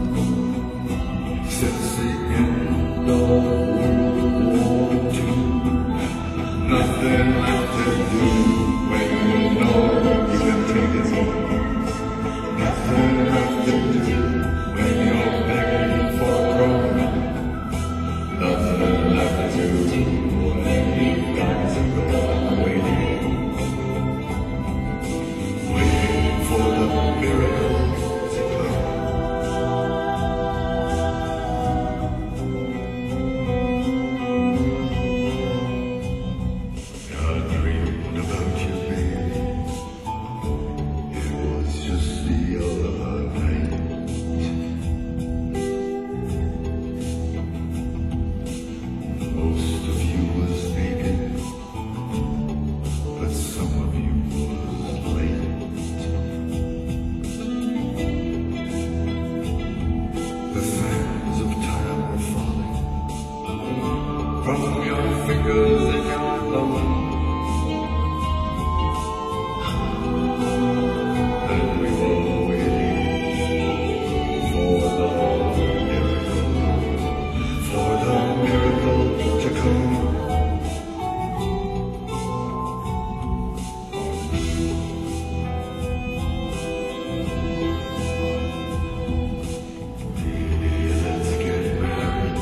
since the end of World War Two. Nothing left to do when you know you can take it home. Nothing left to do when you're begging for growth. Nothing left to do when you've got to go on waiting. Waiting for the miracle to come. I dreamed about you, baby. It was just the other night. Most of you was naked, but some of you was late. The sands of time were falling from your fingers and your thumb. And we were waiting for the miracle, for the miracle to come. Baby, let's get married.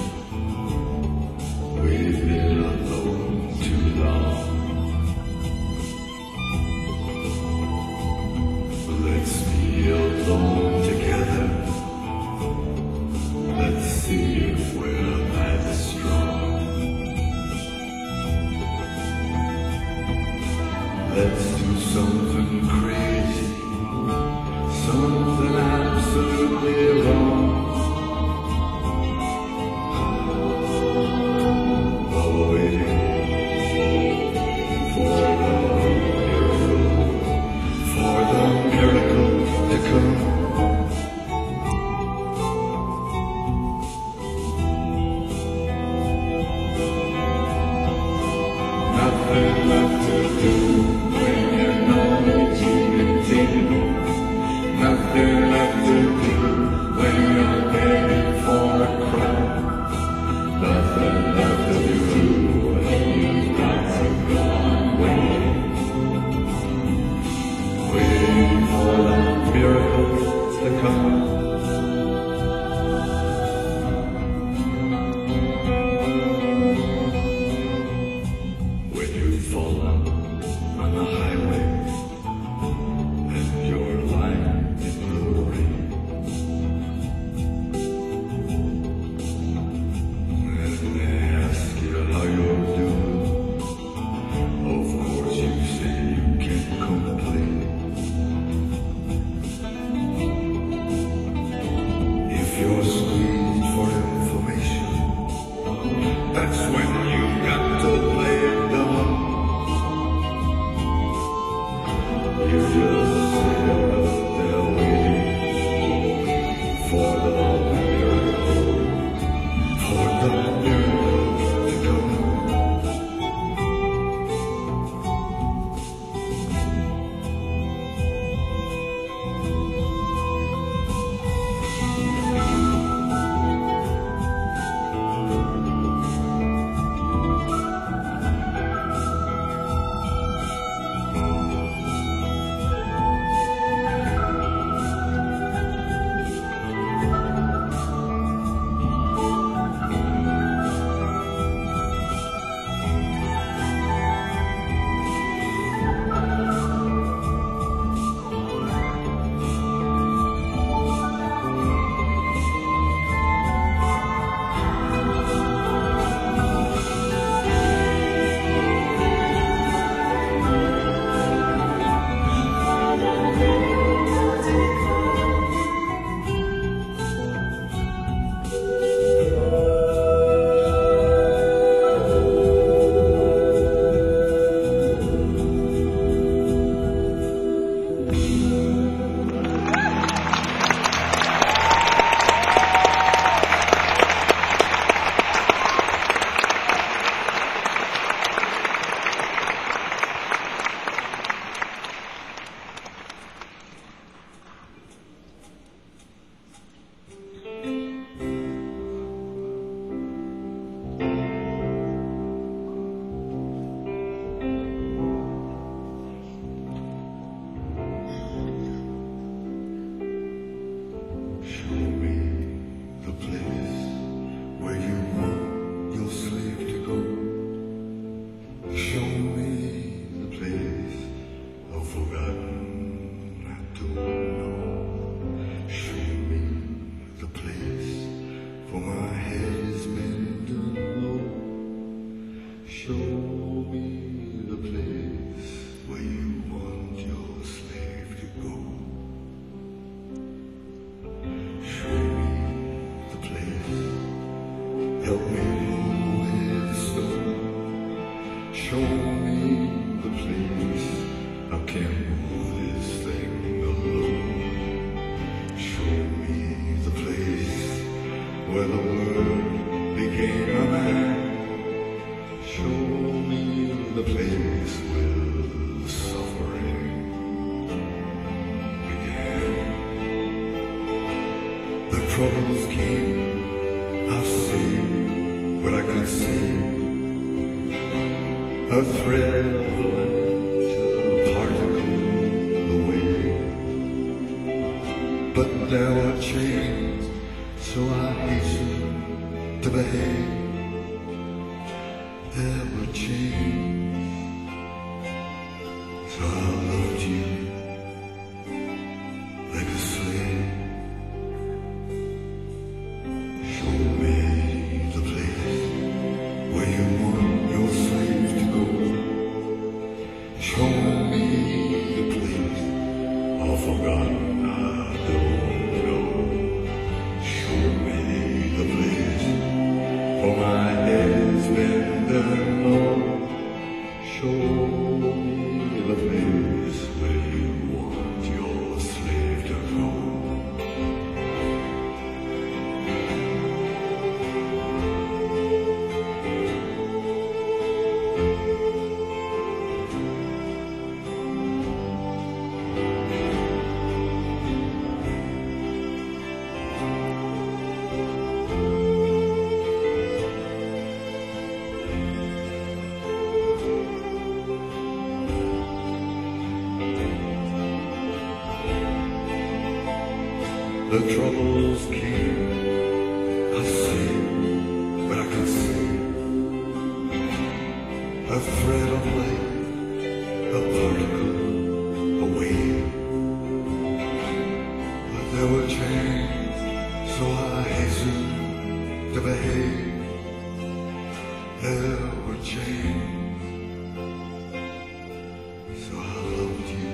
We've been alone too long. Let's be alone together. Let's see if we're that strong. Let's do something crazy, something absolutely wrong. While waiting for the miracle, for the miracle to come. Nothing left to do when you know you can take it. Nothing left to do when you're begging for a crowd. Nothing left to do when you've got to go on waiting. Waiting for the miracle troubles came, I'll say what I could say. A thread of light, a particle away. But now I've changed, so I hasten to behave. There were chains, so I loved you like a slave. Show me the place where you want your slave to go. Show me the place I've forgotten, I don't know. Show me the place, for my head has been done low. Show me the place where you want your slave to go. The troubles came, I say what I could say. A thread of light, a particle away. But there were chains, so I hastened to behave. There were chains, so I loved you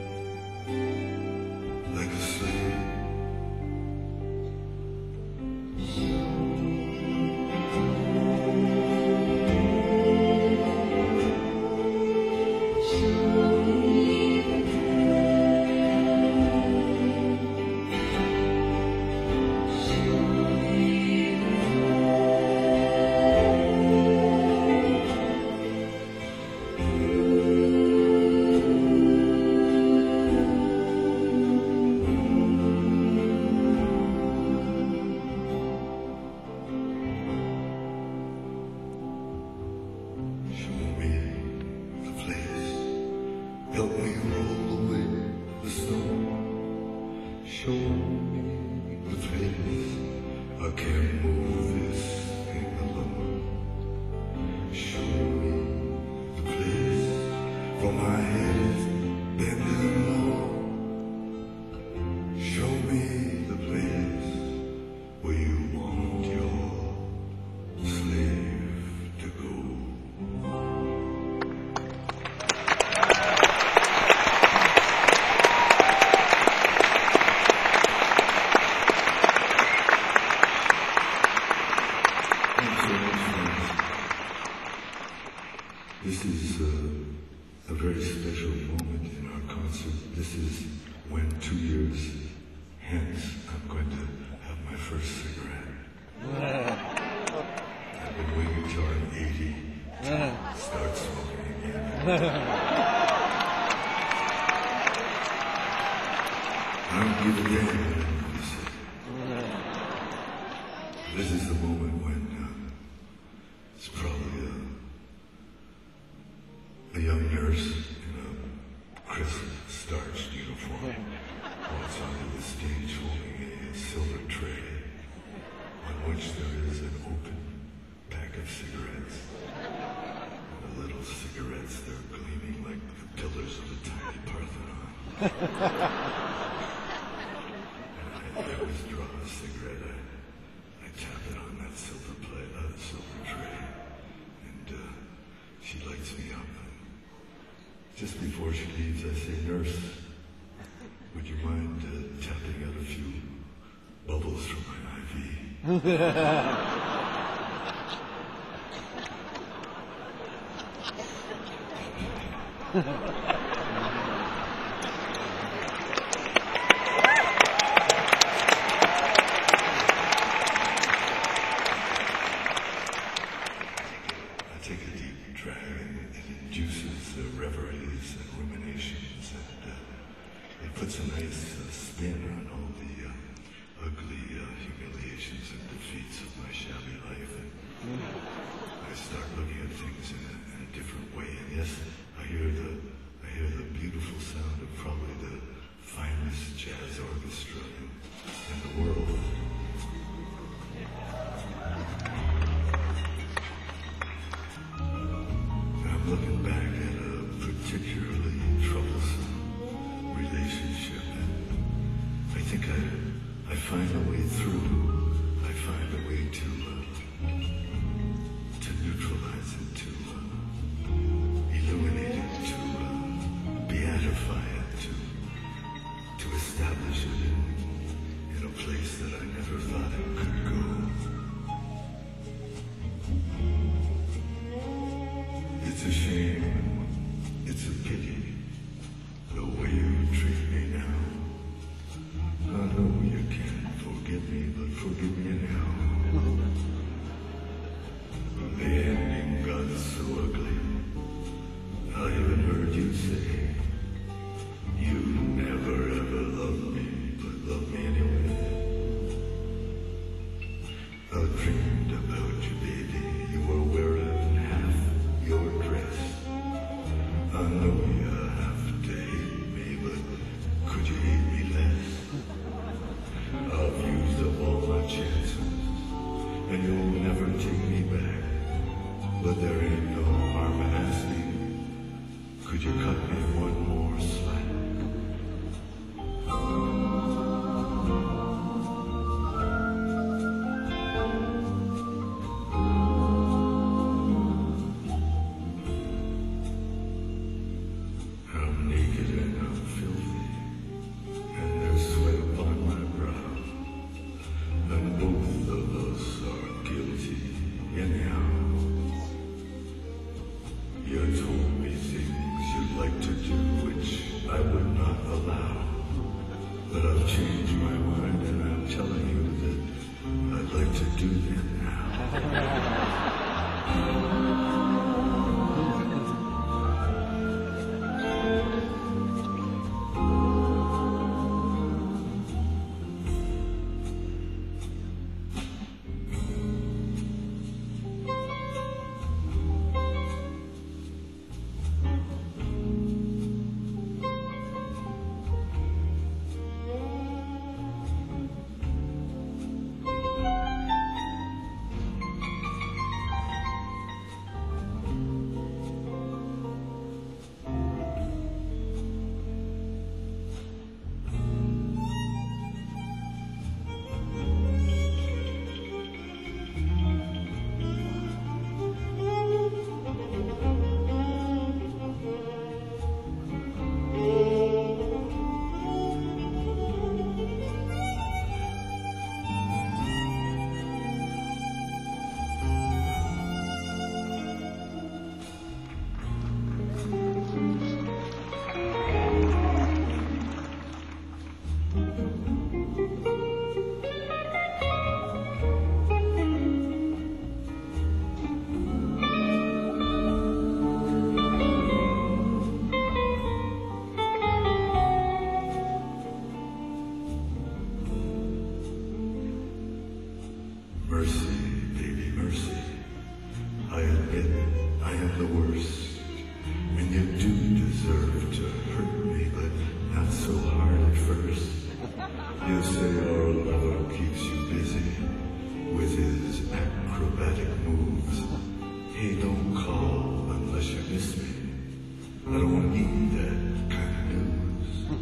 like a slave. Help me roll away the snow. Show me the place. I can't move this thing alone. Show me the place, for my head is bending low. Show me the place where you want your slave to go. This is uh, a very special moment in our concert. This is when two years hence I'm going to have my first cigarette. I've been waiting till I'm eighty to start smoking again. I don't give a damn what anybody says. This is the moment when uh, it's probably a A young nurse in a crisp, starched uniform walks onto the stage holding a silver tray on which there is an open pack of cigarettes. And the little cigarettes, they're gleaming like the pillars of a tiny Parthenon. And I, I withdraw a cigarette, I, I tap it on that silver plate, uh, silver tray, and uh, she lights me up. Just before she leaves, I say, "Nurse, would you mind uh, tapping out a few bubbles from my I V?" I take a deep drag and it induces uh, reveries and ruminations, and uh, it puts a nice uh, spin on all the uh, ugly uh, humiliations and defeats of my shabby life, and I start looking at things in a, in a different way. And yes, I hear the I hear the beautiful sound of probably the finest jazz orchestra in, in the world. I'm looking back at a particularly troublesome relationship, and I think I I find a way through. I find a way to uh, to neutralize it, to uh, illuminate it, to uh, beatify it, to to establish it in, in a place that I never thought it could go. It's a shame, it's a pity, the way you treat me now. I know you can't forgive me, but forgive me anyhow. The ending got so ugly. I even heard you say, you never ever loved me, but loved me anyway. I dreamed about you, baby. You were wearing half your dress. I know you have to hate me, but could you hate me less? I've used up all my chances, and you'll never take me back. But there ain't no harm in asking, could you cut me one more slack? I'm naked and I'm filthy, and there's sweat upon my brow, and both of us are guilty anyhow. You told me things you'd like to do which I would not allow, but I've changed my mind and I'm telling you that I'd like to do them now. Mercy, baby, mercy. I admit I am the worst, and you do deserve to hurt me, but not so hard at first. You say our lover keeps you busy with his acrobatic moves. Hey, don't call unless you miss me. I don't need that kind of news.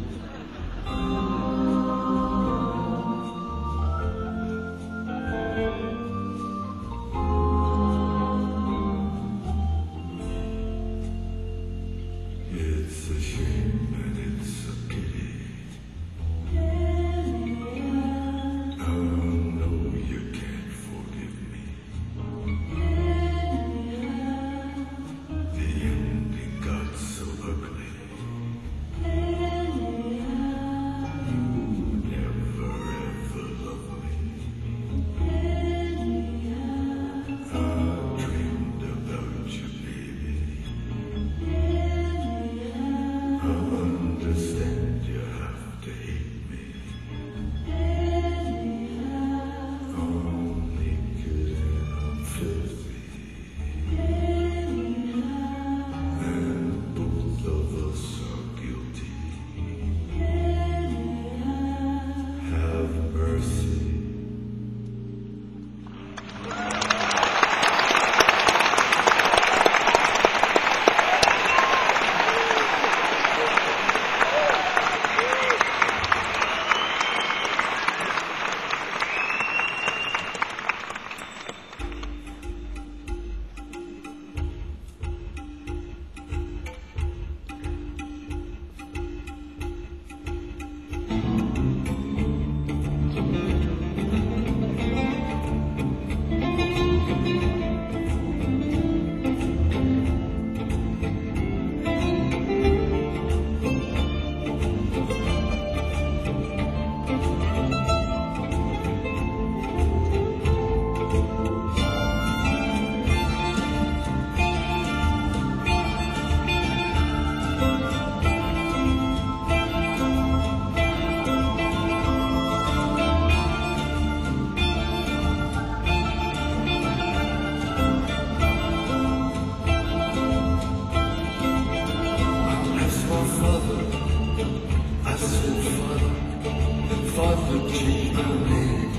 Father, keep my name.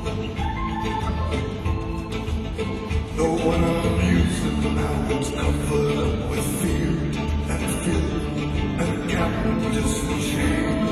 No one amusing now is covered up with fear and filth and cowardice and shame.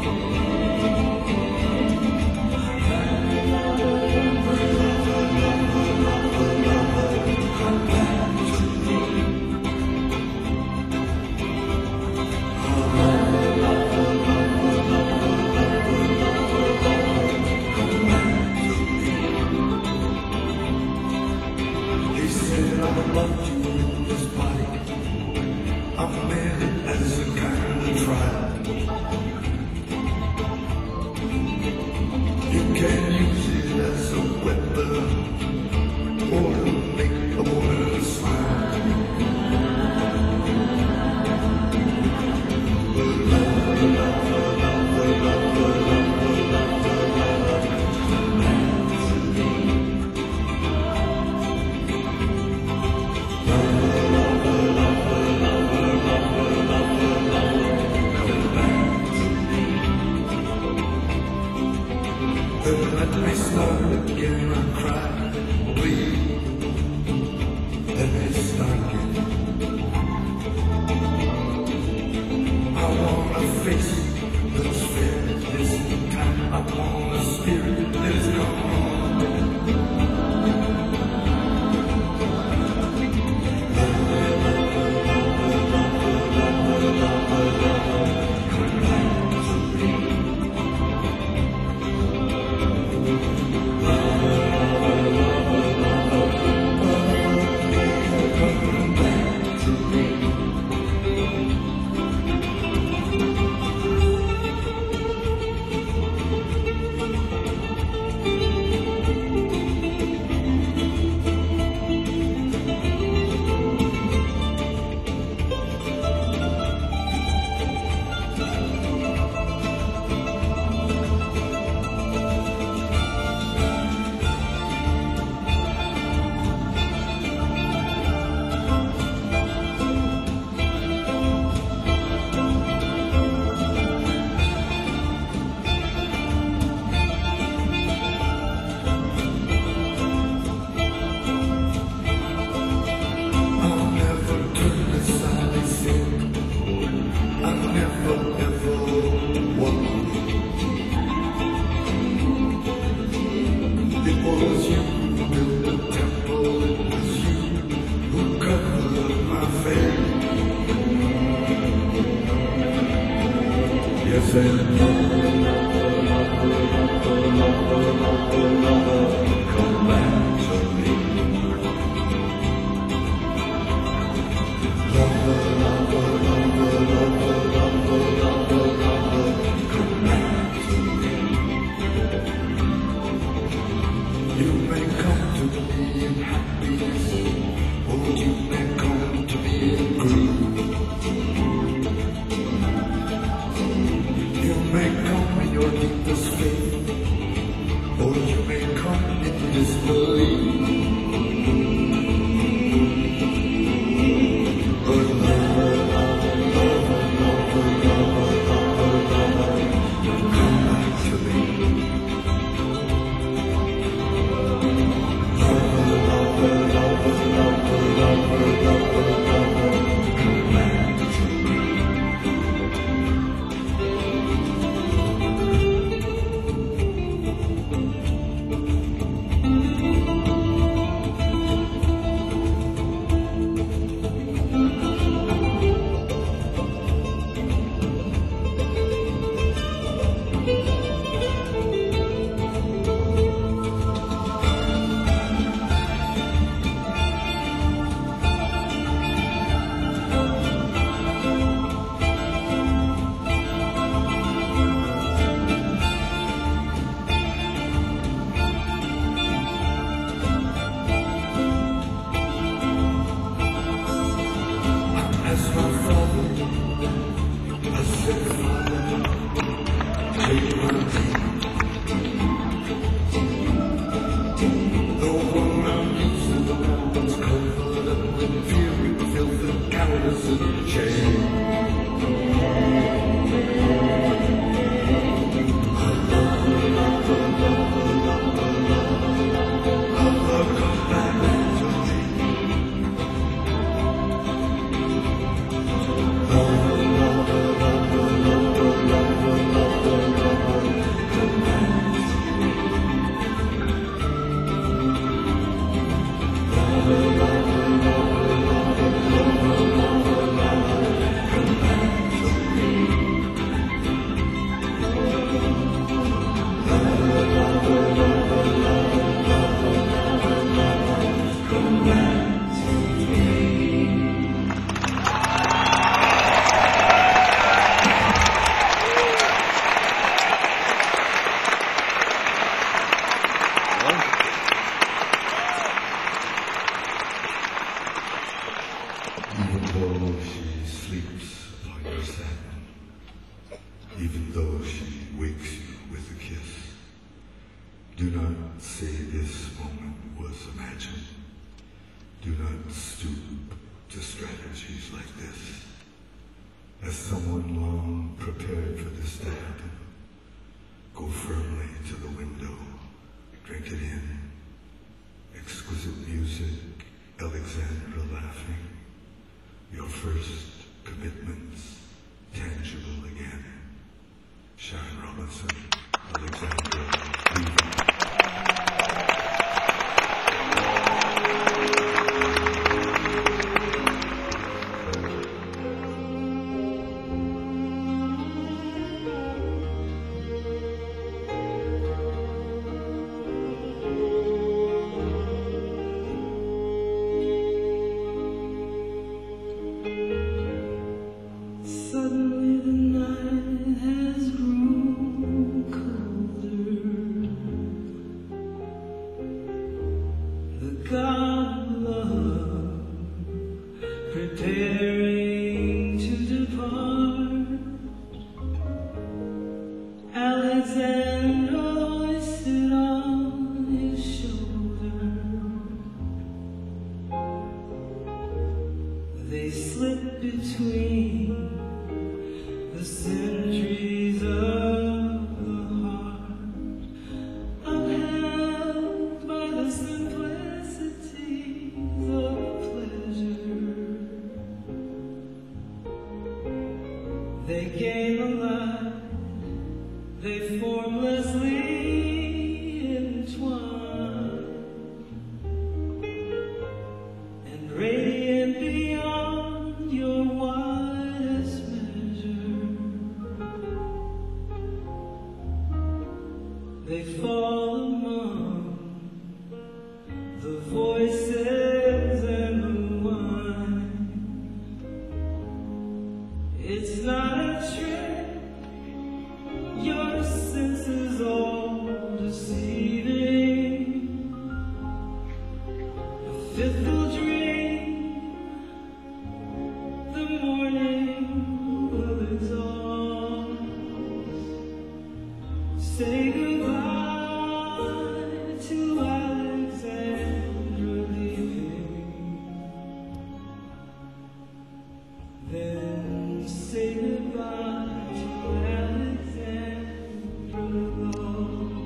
He said, I loved you in this body. I meant it as a kind of trial. You can use it as a weapon or to make a woman smile. Then let me start again, I cry, please. Let me start again. I wanna face those fears this time. I wanna spirit that's come on. Yes, and come back to me. Lover, lover, lover, lover, lover, lover, lover, come back to me. You may come to me in happiness, or you may come to me in grief. You may come in your deepest faith, or you may come in disbelief. But lover, lover, lover, lover, lover, lover, lover, come back to me. Lover, lover, lover, lover, lover, lover, lover, come back to me. Do not say this moment was imagined. Do not stoop to strategies like this. As someone long prepared for this to happen, go firmly to the window, drink it in. Exquisite music, Alexandra laughing. Your first commitments, tangible again. Sharon Robinson, Alexandra Cleveland. Suddenly the night has grown colder. The god of love preparing to depart. Alexandra hoisted on his shoulder. They slip between the centuries of the heart, upheld by the simplicities of pleasure. They came alive, they formlessly entwined, and radiant beyond your widest measure. They fall among the voices and the wine. It's not a trick, your senses all deceiving. A fitful dream, the morning will exhaust. Say goodbye to Alexandra leaving. Then say goodbye to Alexandra lost.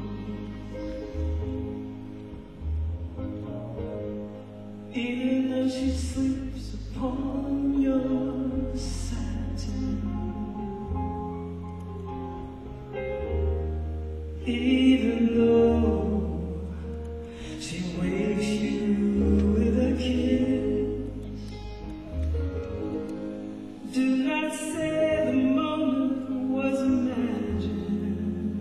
Even though she sleeps upon your satin, even though she wakes you with a kiss, do not say the moment was imagined.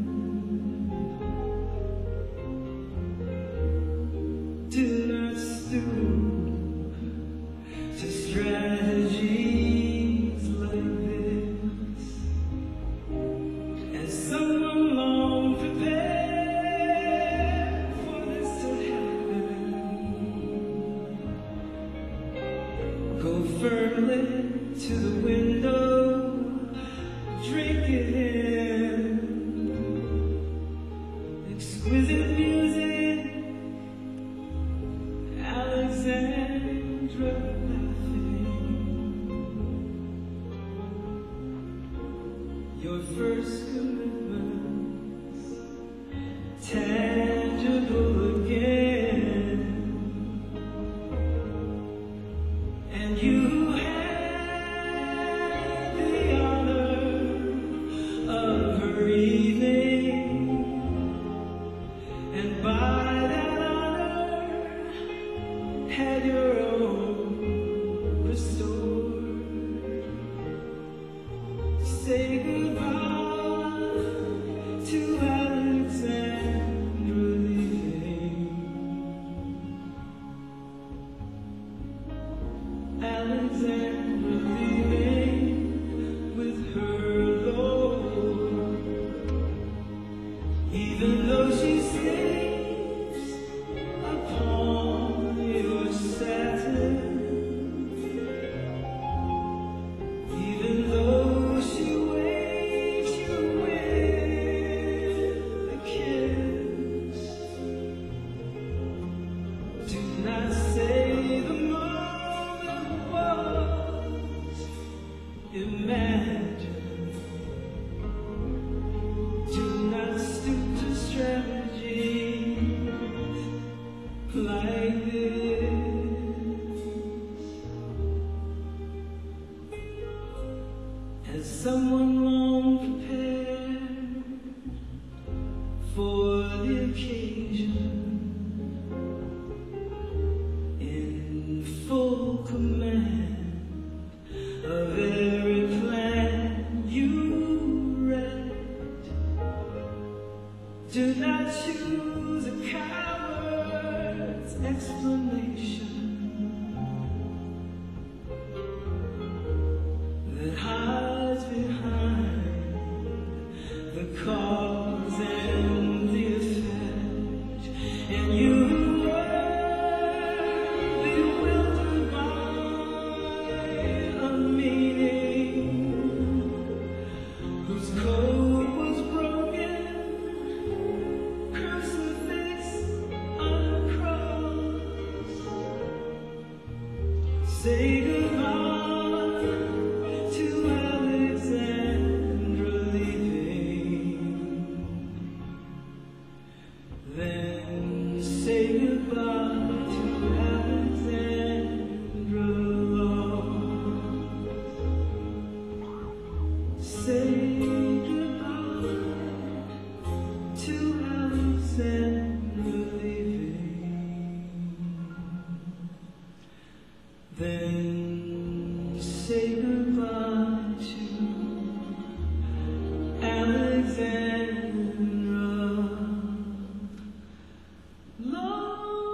Do not stoop to strategies like this. And someone long prepared for this to happen. Go firmly to the window, drink it in. Exquisite music, Alexandra laughing. Your first commitments, tangible again. And you had the honor of her evening, and by that honor had your own restored. Say goodbye to Alexandra leaving. Alexandra leaving with her Lord. Even though she sleeps upon your satin, even though she wakes you with a kiss, for the occasion, in full command of every plan you read. Do not choose a coward's explanation that hides behind the cause and the effect, and you were bewildered by a meaning whose code was broken, crucifix on a cross. Say goodbye to Alexandra leaving, then say goodbye to Alexandra lost. Say goodbye to Alexandra leaving, then say goodbye to Alexandra lost.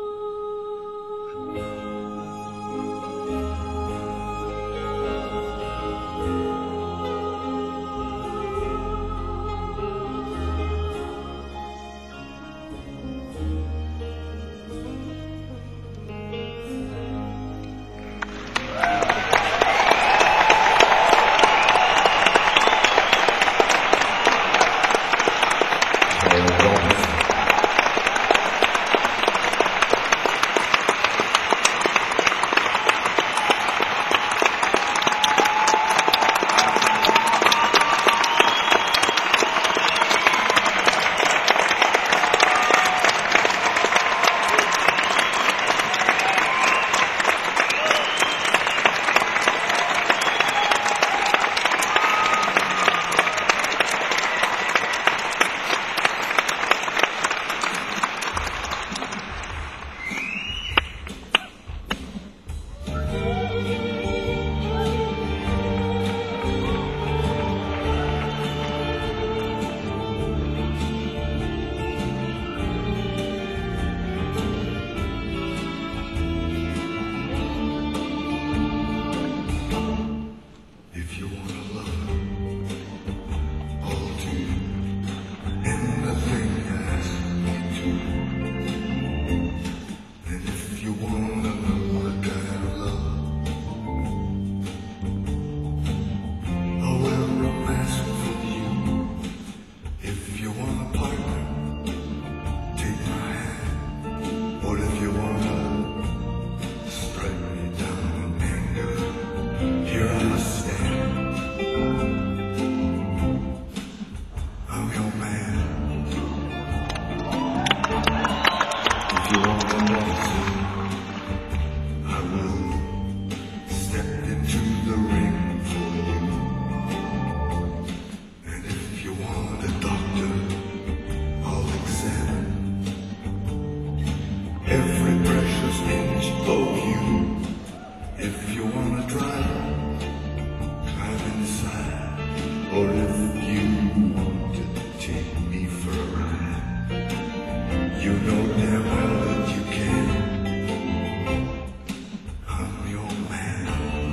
If you want to love her, I'll do anything you ask me to. And if you want another kind of love, I'll wear a mask for you. If you want a partner, take my hand. Or if you want to strike me down in anger, here I stand. I'm your man. If you want to medicine, I will step into the ring for you. And if you want a doctor, I'll examine every precious inch of you. If you want to drive, climb inside. Or if you want to take me for a ride, you know damn well that you can. I'm your man.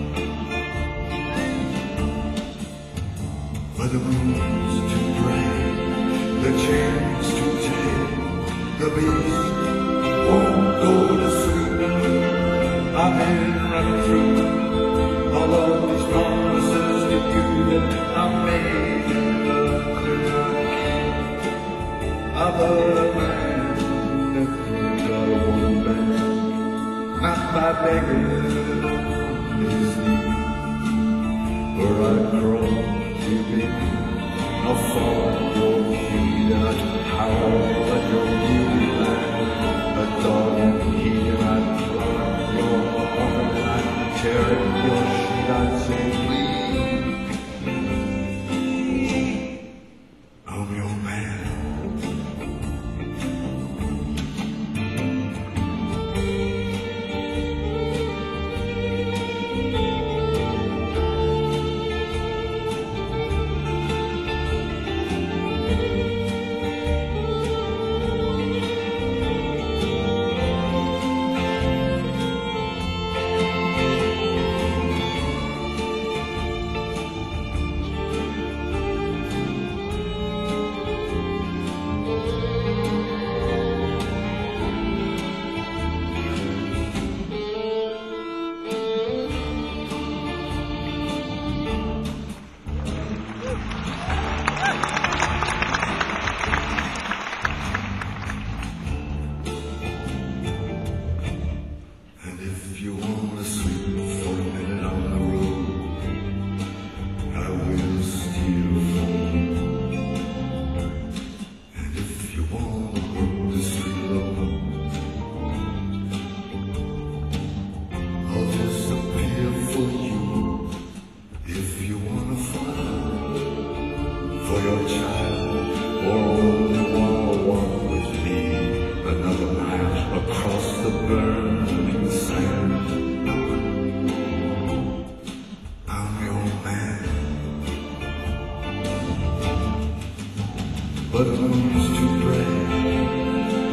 But the moon's too gray, the chain's too tight, the beast won't go to sleep. I've been running through all of these promises to you that I made in love could not keep. I'm a man that got a woman back, not by begging on his knees, where I crawl to be a fall at your feet, and I howl at your beauty line, a dog in heat, and I claw your heart, and I tear at your sheet. I'd say, please, I'm your man.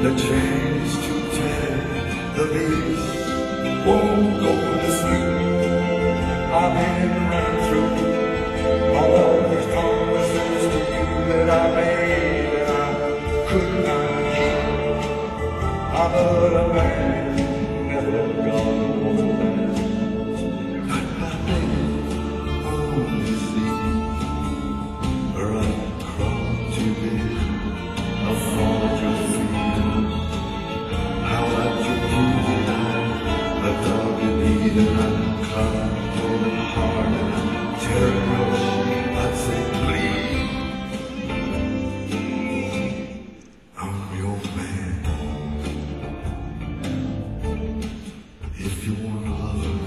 the chains to tear, the beast won't go to sleep. I've been run through all of these promises to you that I made that I could not keep. I heard a man never gone over that. Not by day, only sleep, or I crawl to bed, a fall at your feet, how at your feet, a dog in need, and I climb your heart, and I tear and rush, I'd say please, I'm your man. If you want love,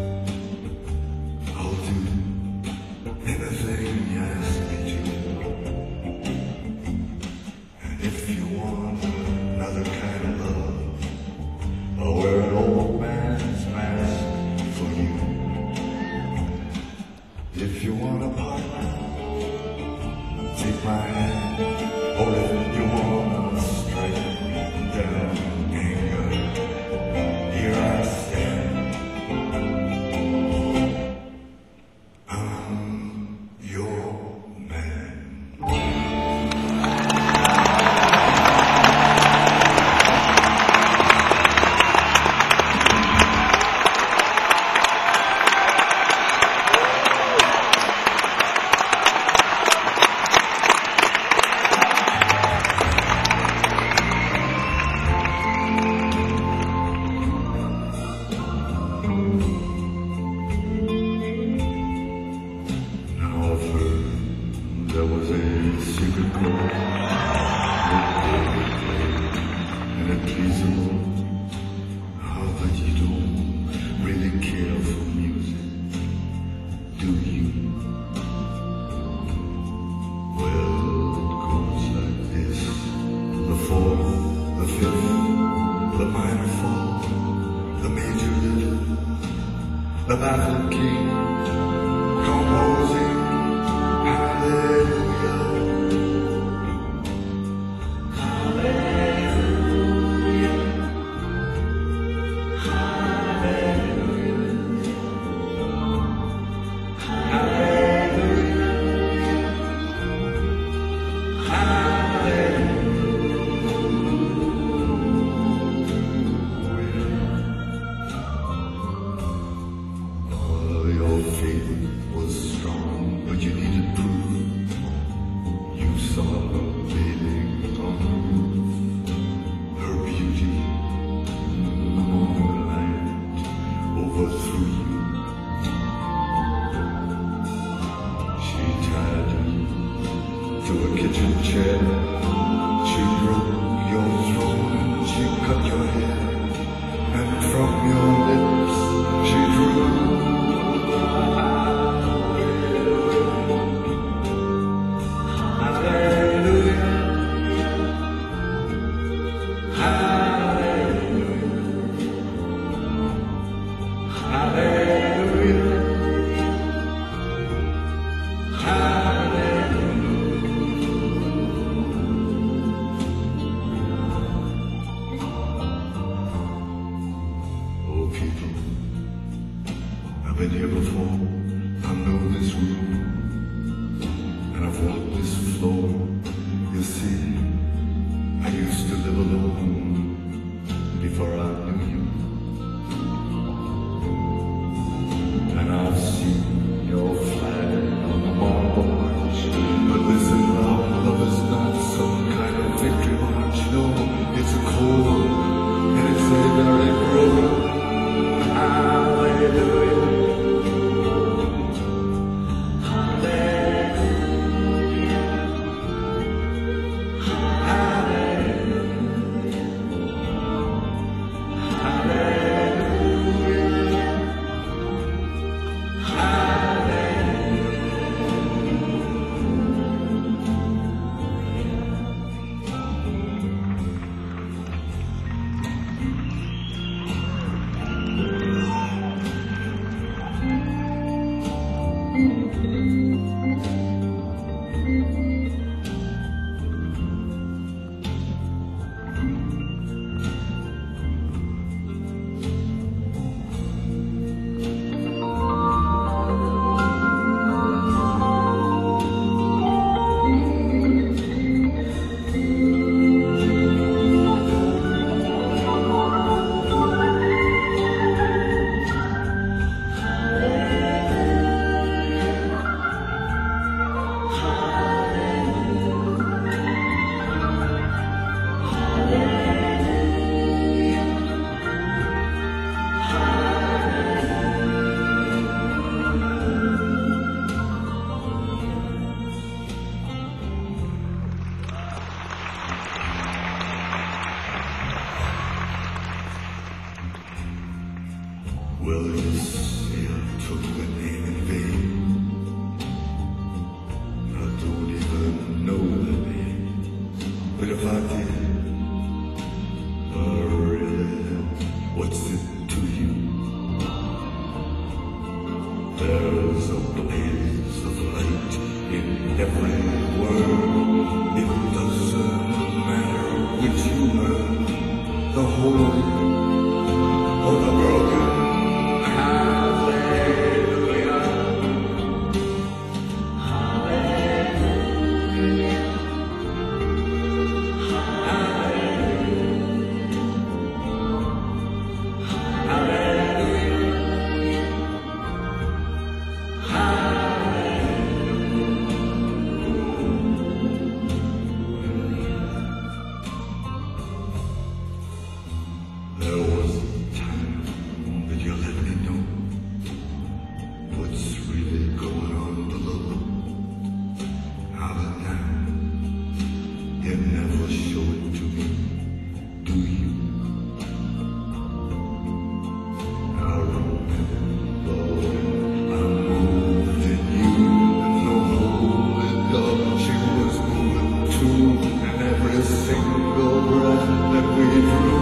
I'll do anything you ask me to. And if you want another kind of love, I'll wear an old man's mask for you. If you want a partner, take my hand. Or if you want to strike down anger, here I stand. I'm your man. Now I've heard there was a secret chord that David played, and it pleased the Lord. How that you don't really care for music, do you? Well, it goes like this: the fourth, the fifth, the minor fall, the major lift, the baffled king composing hallelujah. Hallelujah. Hallelujah. Hallelujah. Hallelujah. Oh, your faith was strong, but you needed proof. You saw her bathing on the roof, her beauty, the moonlight overthrew you. She tied you to a kitchen chair, she broke your throne, she cut your hair, and from your lips she drew Oh, people, I've been here before. I know this room, and I've walked this floor. You see, I used to live alone before I knew you, and I've seen your flag on the marble arch. But listen, love, love is not some kind of victory march. No, it's a cold and it's a very broken hallelujah. Well, you say I took the name in vain. I don't even know the name. But if I did, oh really, what's it to you? There's a blaze of light in every word. It doesn't matter which you heard, the whole or the broken. Hallelujah. There was a time that you let me know what's really going on below. How but now you never show it to me, do you? I remember I moved in you, and the holy God she was moving too, and every single breath that we drew.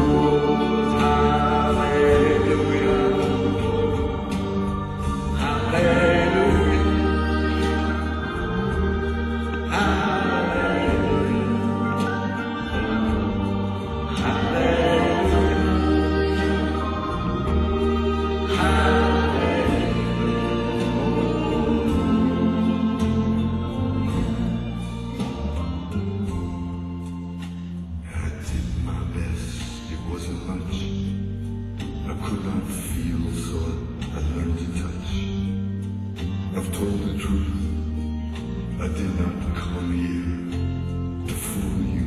I could not feel, so I learned to touch. I've told the truth. I did not come here to fool you.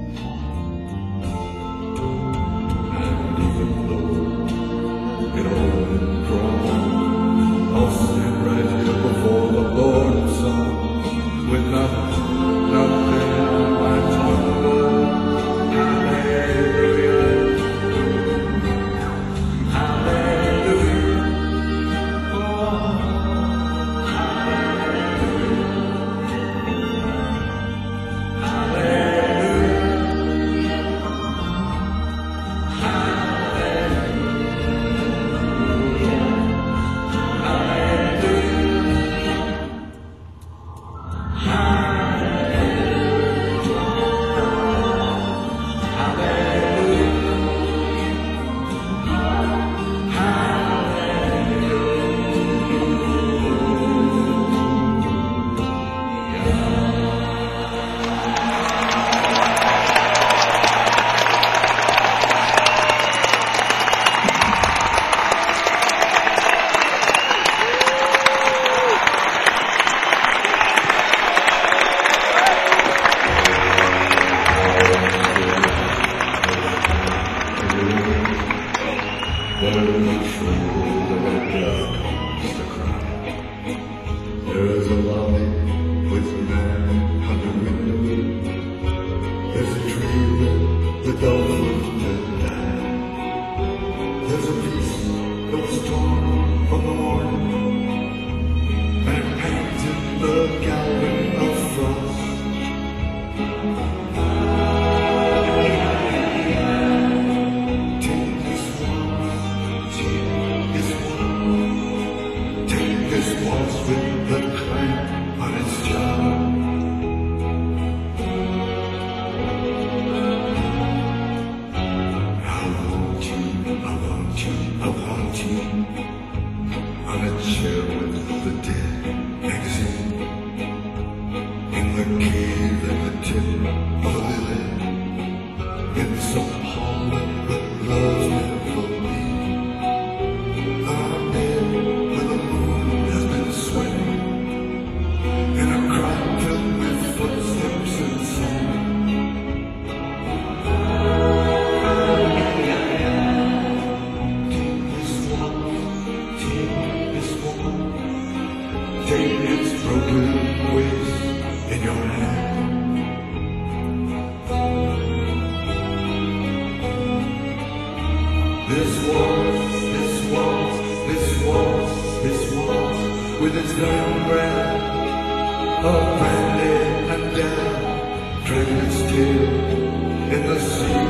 And even though it all went wrong, I'll stand right here before the Lord's Son with nothing, nothing on my tongue but hallelujah. There's a lobby with a man on the window. There's a tree with the dolphin that died. There's a piece that was torn from the morning, and it hangs in the gallery of frost. Take this waltz, take this waltz, take this waltz with the clamp on its jaw. I want you, I want you, I want you on a chair with the dead magazine, in the cave at the tip of a lily, in some hall where love's never been. I'm dead where the moon has been sweating, in a crowd filled with footsteps and sand. Take this waltz, take this waltz, take its broken ways in your hand. This waltz, this waltz, its very own brand of brandy and jam, dragging its tail in the sea.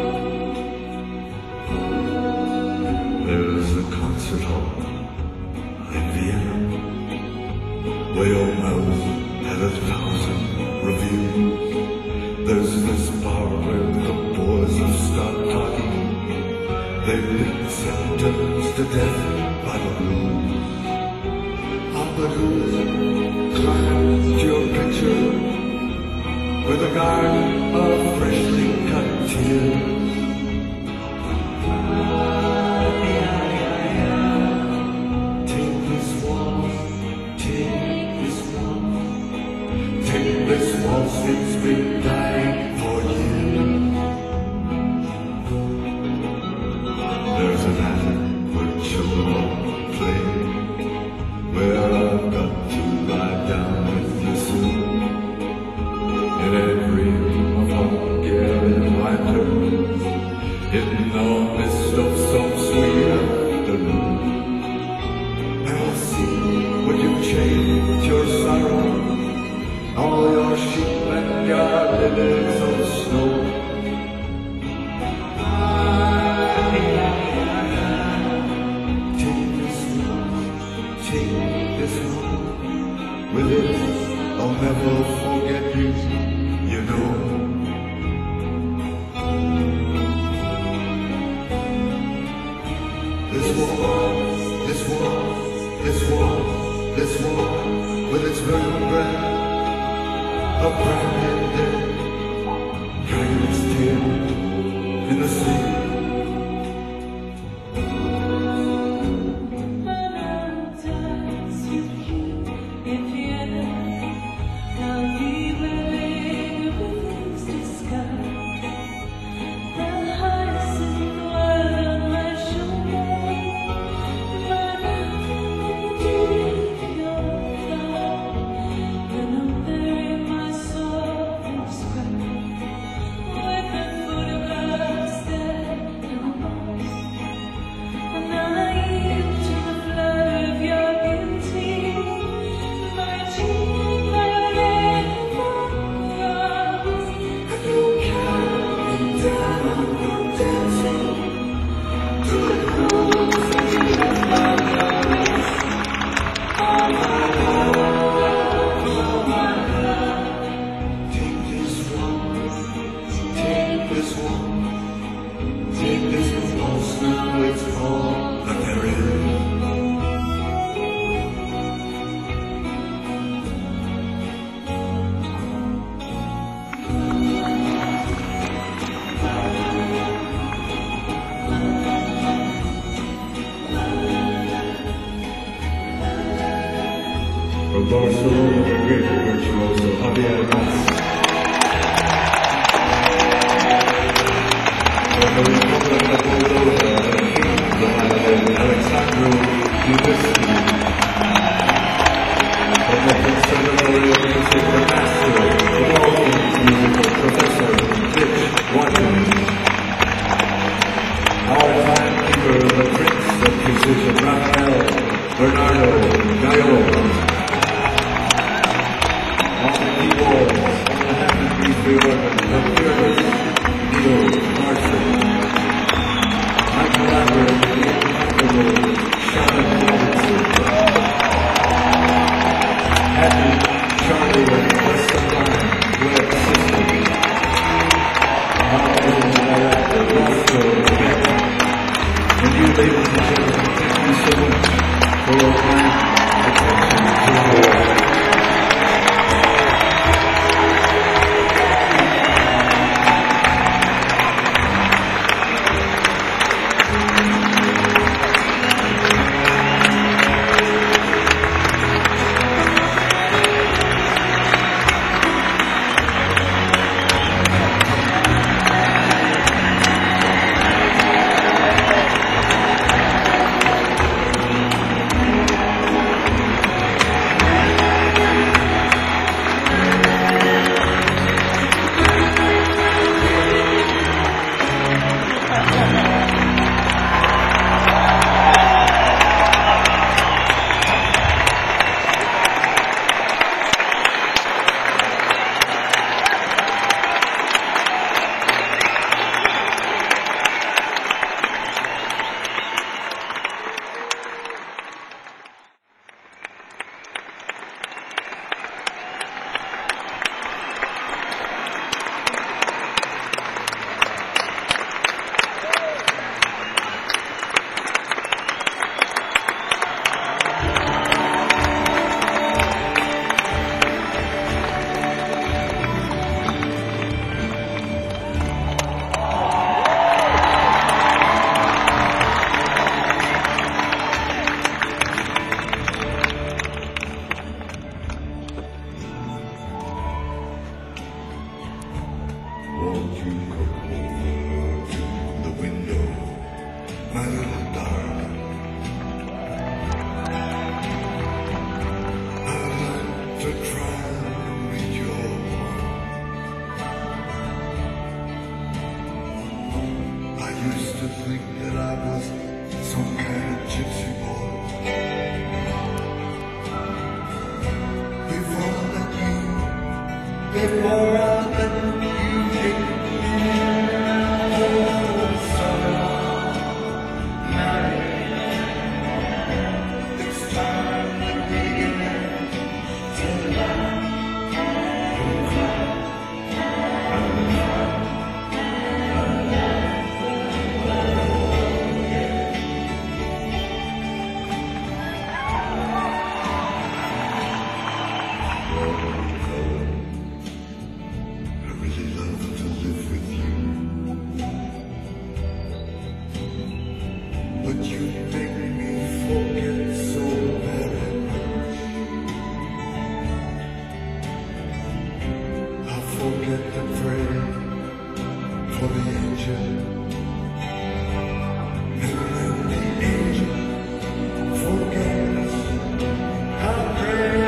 There's a concert hall in Vienna where your mouth had a thousand reviews. There's this bar where the boys have stopped talking. They've been sentenced to death by the blues. Ah, but who's climbed your picture with a garden of freshly cut tears? Take this waltz, take this waltz, take this waltz, it's been dying for years. There's an attic where children play, where I've got to lie down with you soon. In a dream of Hungarian lanterns, in the midst of some sweet afternoon. And I'll see when you change your sorrow, all your sheep and your lilies of snow. With it, I'll never forget you, you know. This waltz, this waltz, this waltz, this waltz, with its very brand of brandy and dead, dragging its tail in the sea. From Barcelona, the great virtuoso Javier Mas. From the Republic of Moldova, the Kingdom of Alexandru Dubisky. From the Conservatory of Music, the Master of all things musical, Professor Rich Watkins. Our timekeeper, the Prince of Precision, Rafael Bernardo Gallego. On the keyboards, on the Happy Organ, the fearless Neil Larson. I collaborate with the incomparable Shannon Robinson. Happy, Charlie, and Western Line, Web System. Our original director, Roscoe Rebecca. And you, ladies and gentlemen, thank you so much for your kind attention to the world. used to think that I was some kind of gypsy boy. Before I let you, before I let you take me home, summer night. It's time to begin to laugh and cry and cry. I really love to live with you, but you make me forget so very much. I forget to pray for the angel, and when the angel forgets, I pray.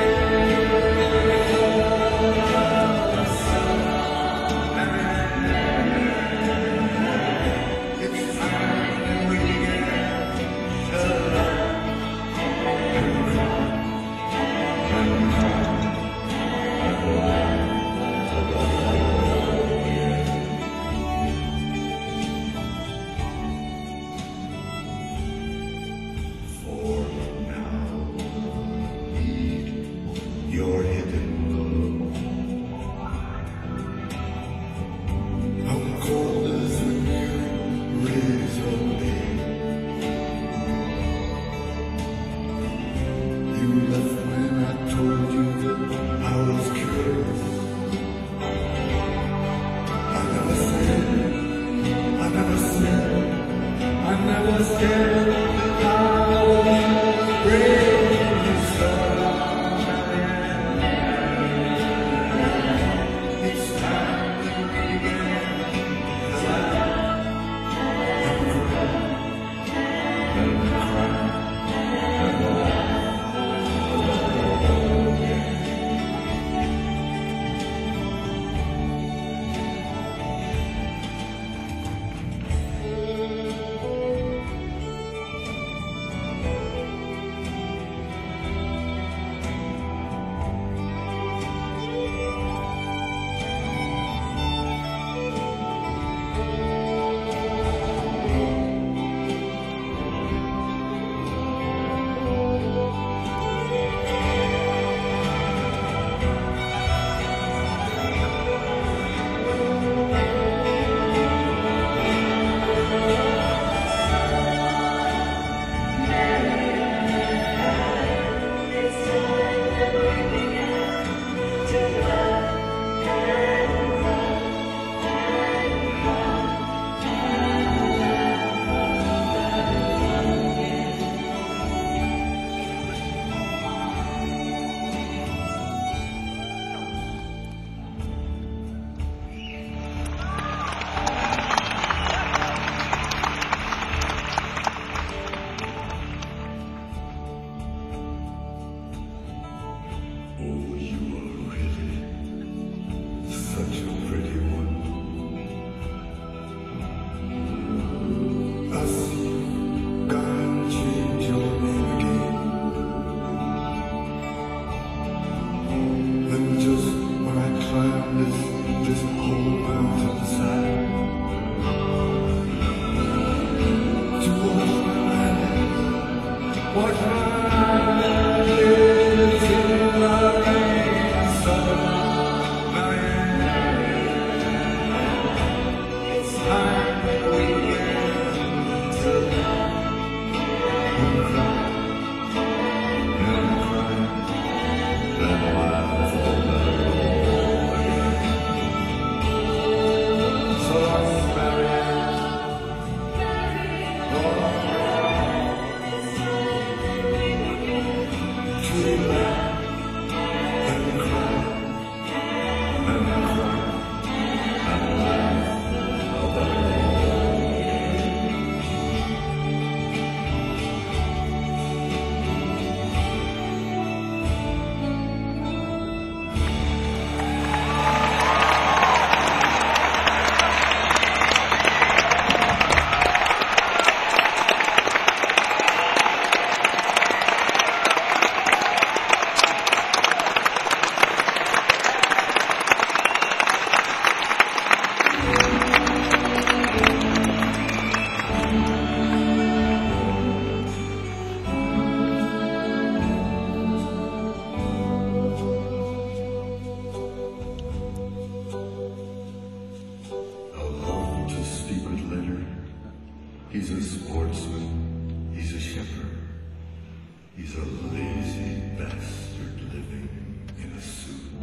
He's a sportsman. He's a shepherd. He's a lazy bastard living in a suit.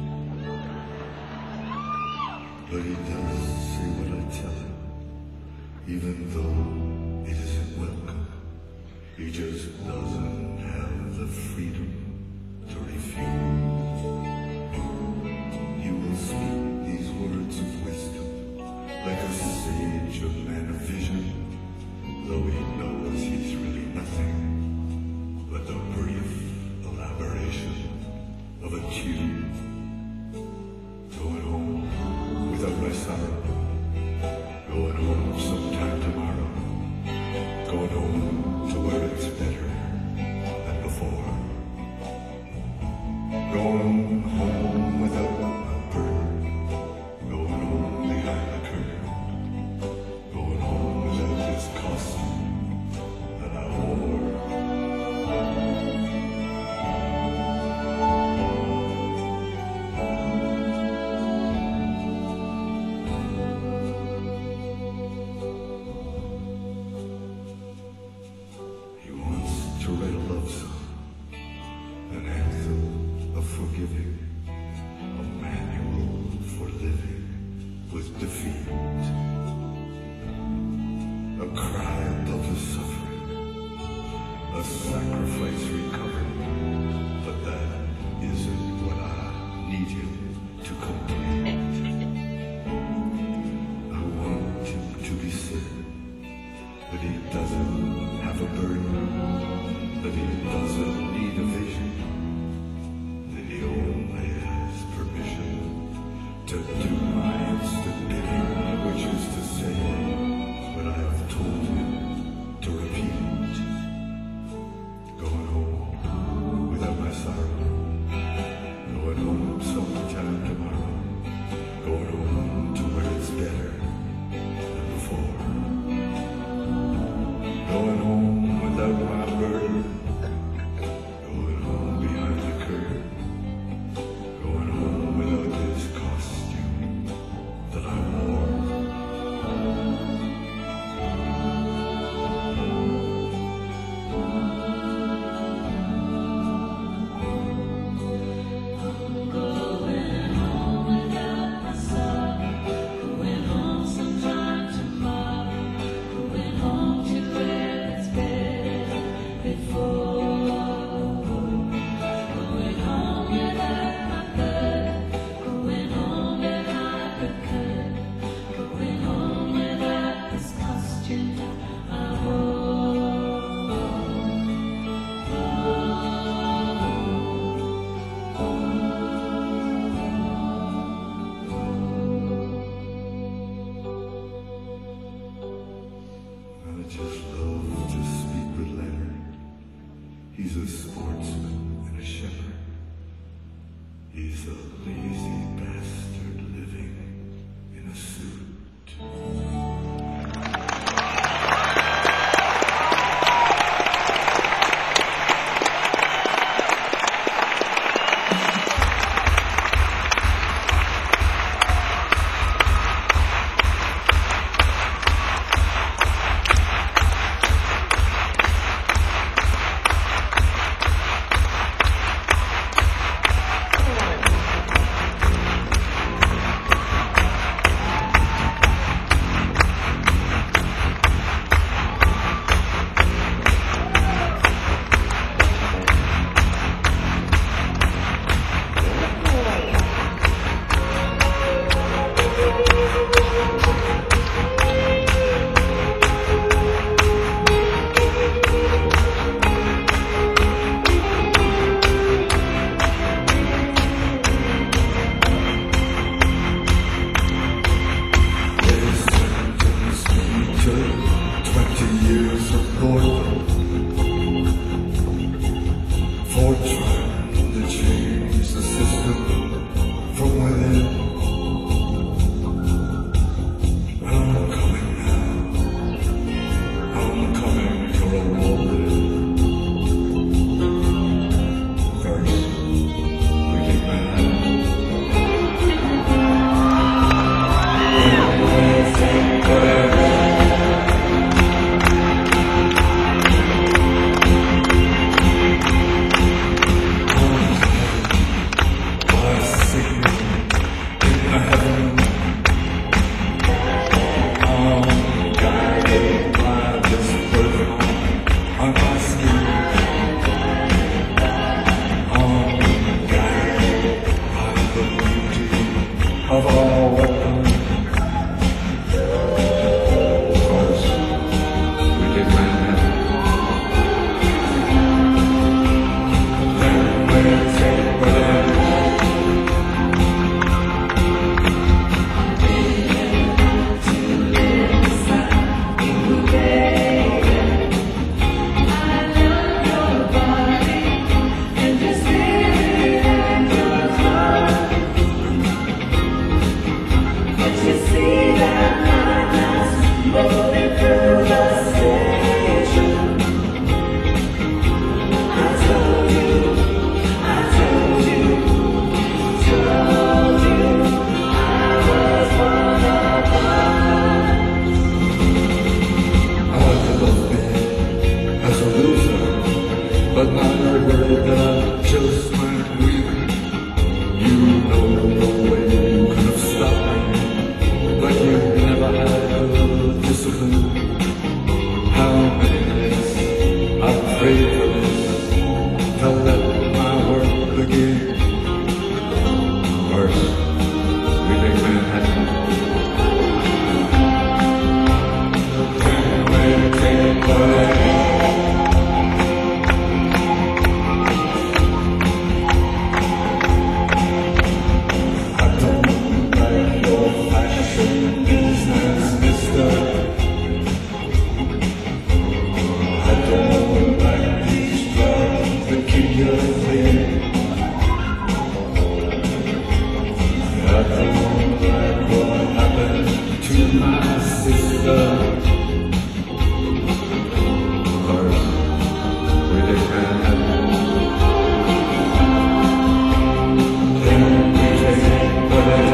But he does say what I tell him, even though it isn't welcome. He just doesn't have the freedom to refuse. He will speak these words of wisdom like a sage, a man of vision, though he knows he's really nothing but the brief elaboration of a tune. Going home without my sorrow, going home sometime tomorrow, going home to where it's better than before. Going home without a burden, going home behind the curtain, going home without this costume that I wore. He wants to write a love song, an anthem of forgiving, a manual for living with defeat, a cry above the suffering, a sacrifice recovered, but that isn't what I need him to complete. I want him to be certain that he doesn't have a burden, that he doesn't need a vision, that he only has permission to do my instant bidding, which is to say what I have told him to repeat. Going home First, we take Manhattan. Then we take Berlin.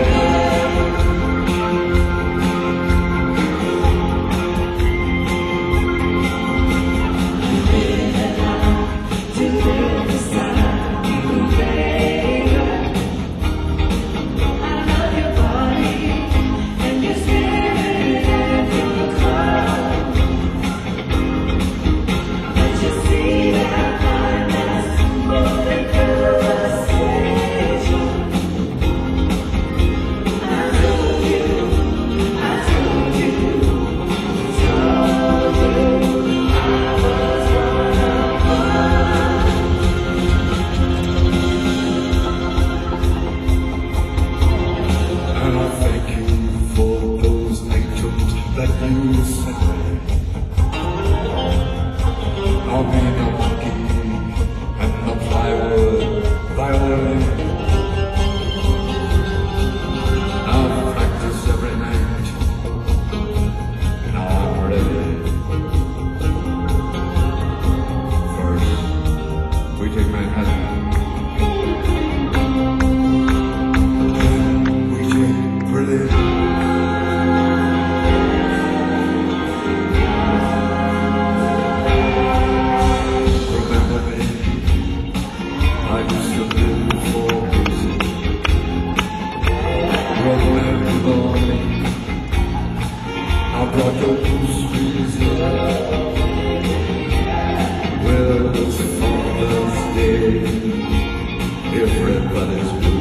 And I thank you for those items that you sent me. I'll be the monkey and the plywood violin. I'll practice every night. Now I'm ready. First, we take Manhattan. Berlin. Remember me, I used to live for music. Remember me, I brought those music. Well, it's Father's Day, everybody's blue.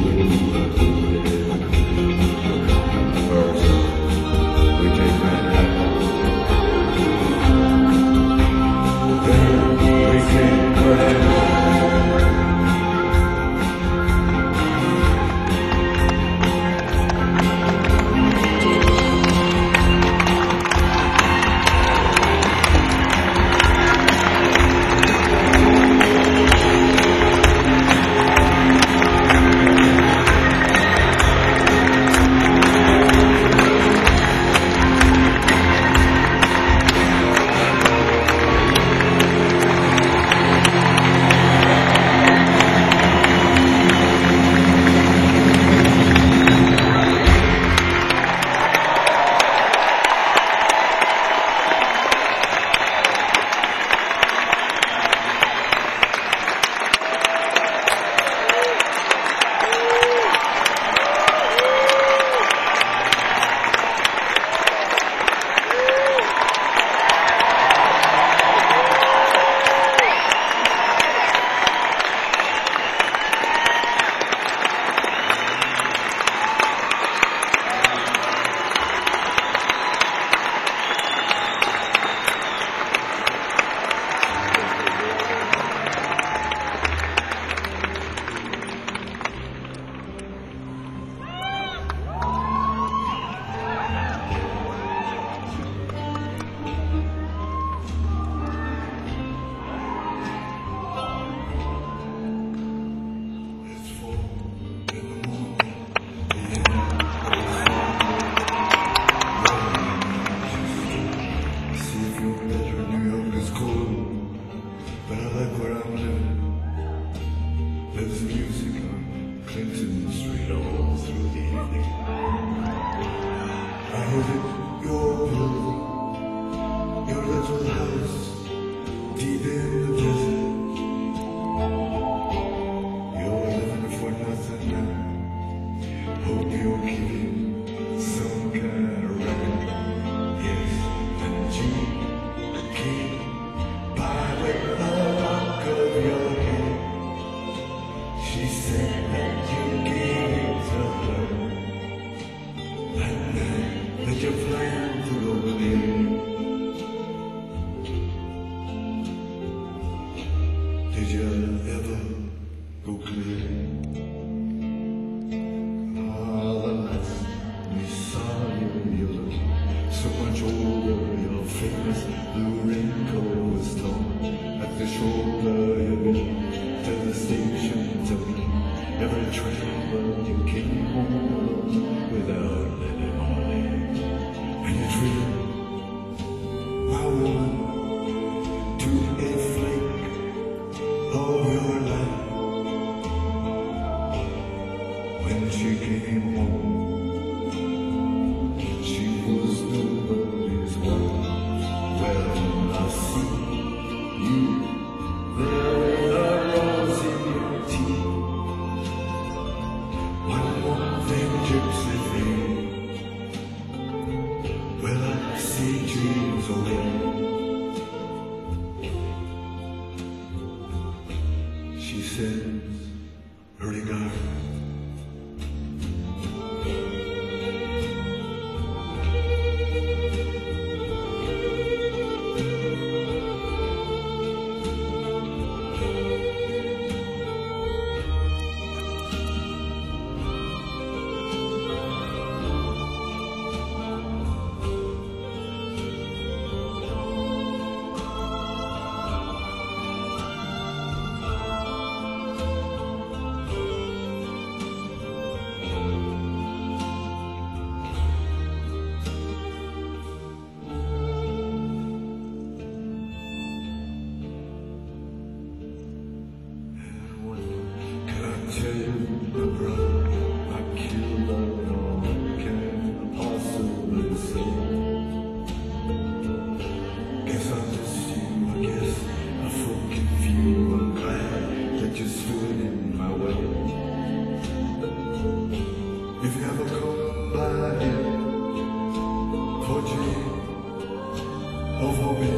over me.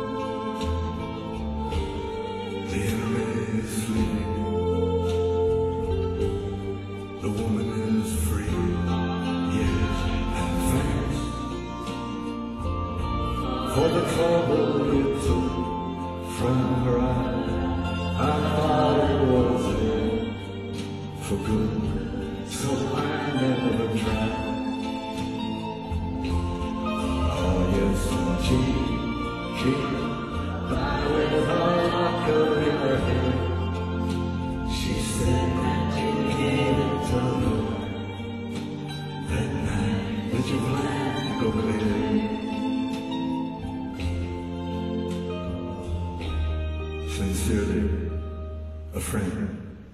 The enemy is fleeing. The woman is free. Yes, and thanks for the trouble it took from her eyes. I thought it was there for good, so I never tried. Oh yes, and she came by with her locker in her head. She said that you needed to know that night that you planned to go to bed. Sincerely, a friend.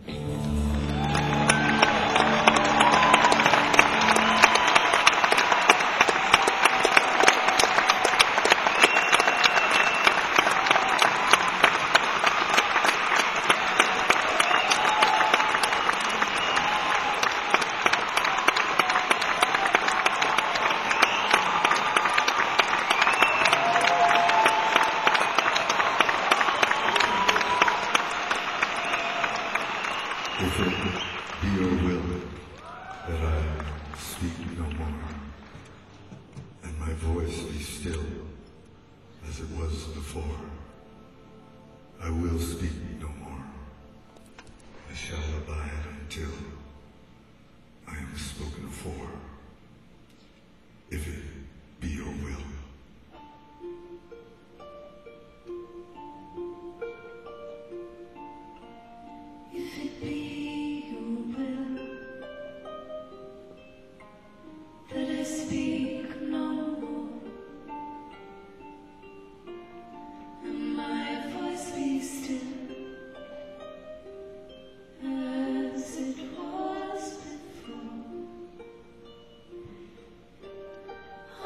If it be your will that I speak no more, and my voice be still as it was before, I will speak no more. I shall abide until I am spoken for, if it be your will. If it be your will that I speak no more, and my voice be still as it was before,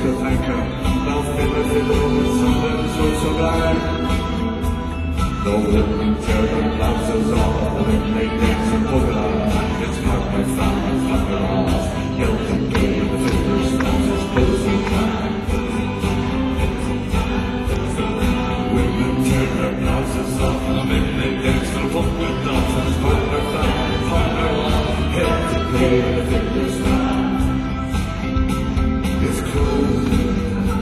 of anchor, now fiddle, fiddle, with something so sublime. The women tear the blouses off, and they dance and polka dots. It's marked by flowers, flower arms, yelled and gay, the fiddler's spouses closing time. Women tear their blouses off, and they dance and polka dots. It's marked by flowers, flower arms, yelled and gay, the fiddler's time. It's closing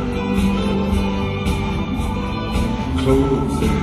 time. Closing.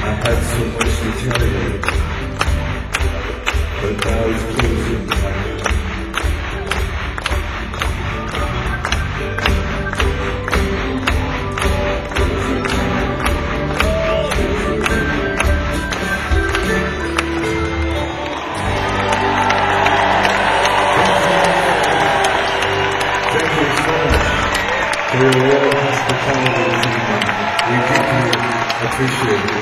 I had so much to tell you, but now it's closing time. Thank you so much for your royal hospitality this evening. We deeply appreciate it.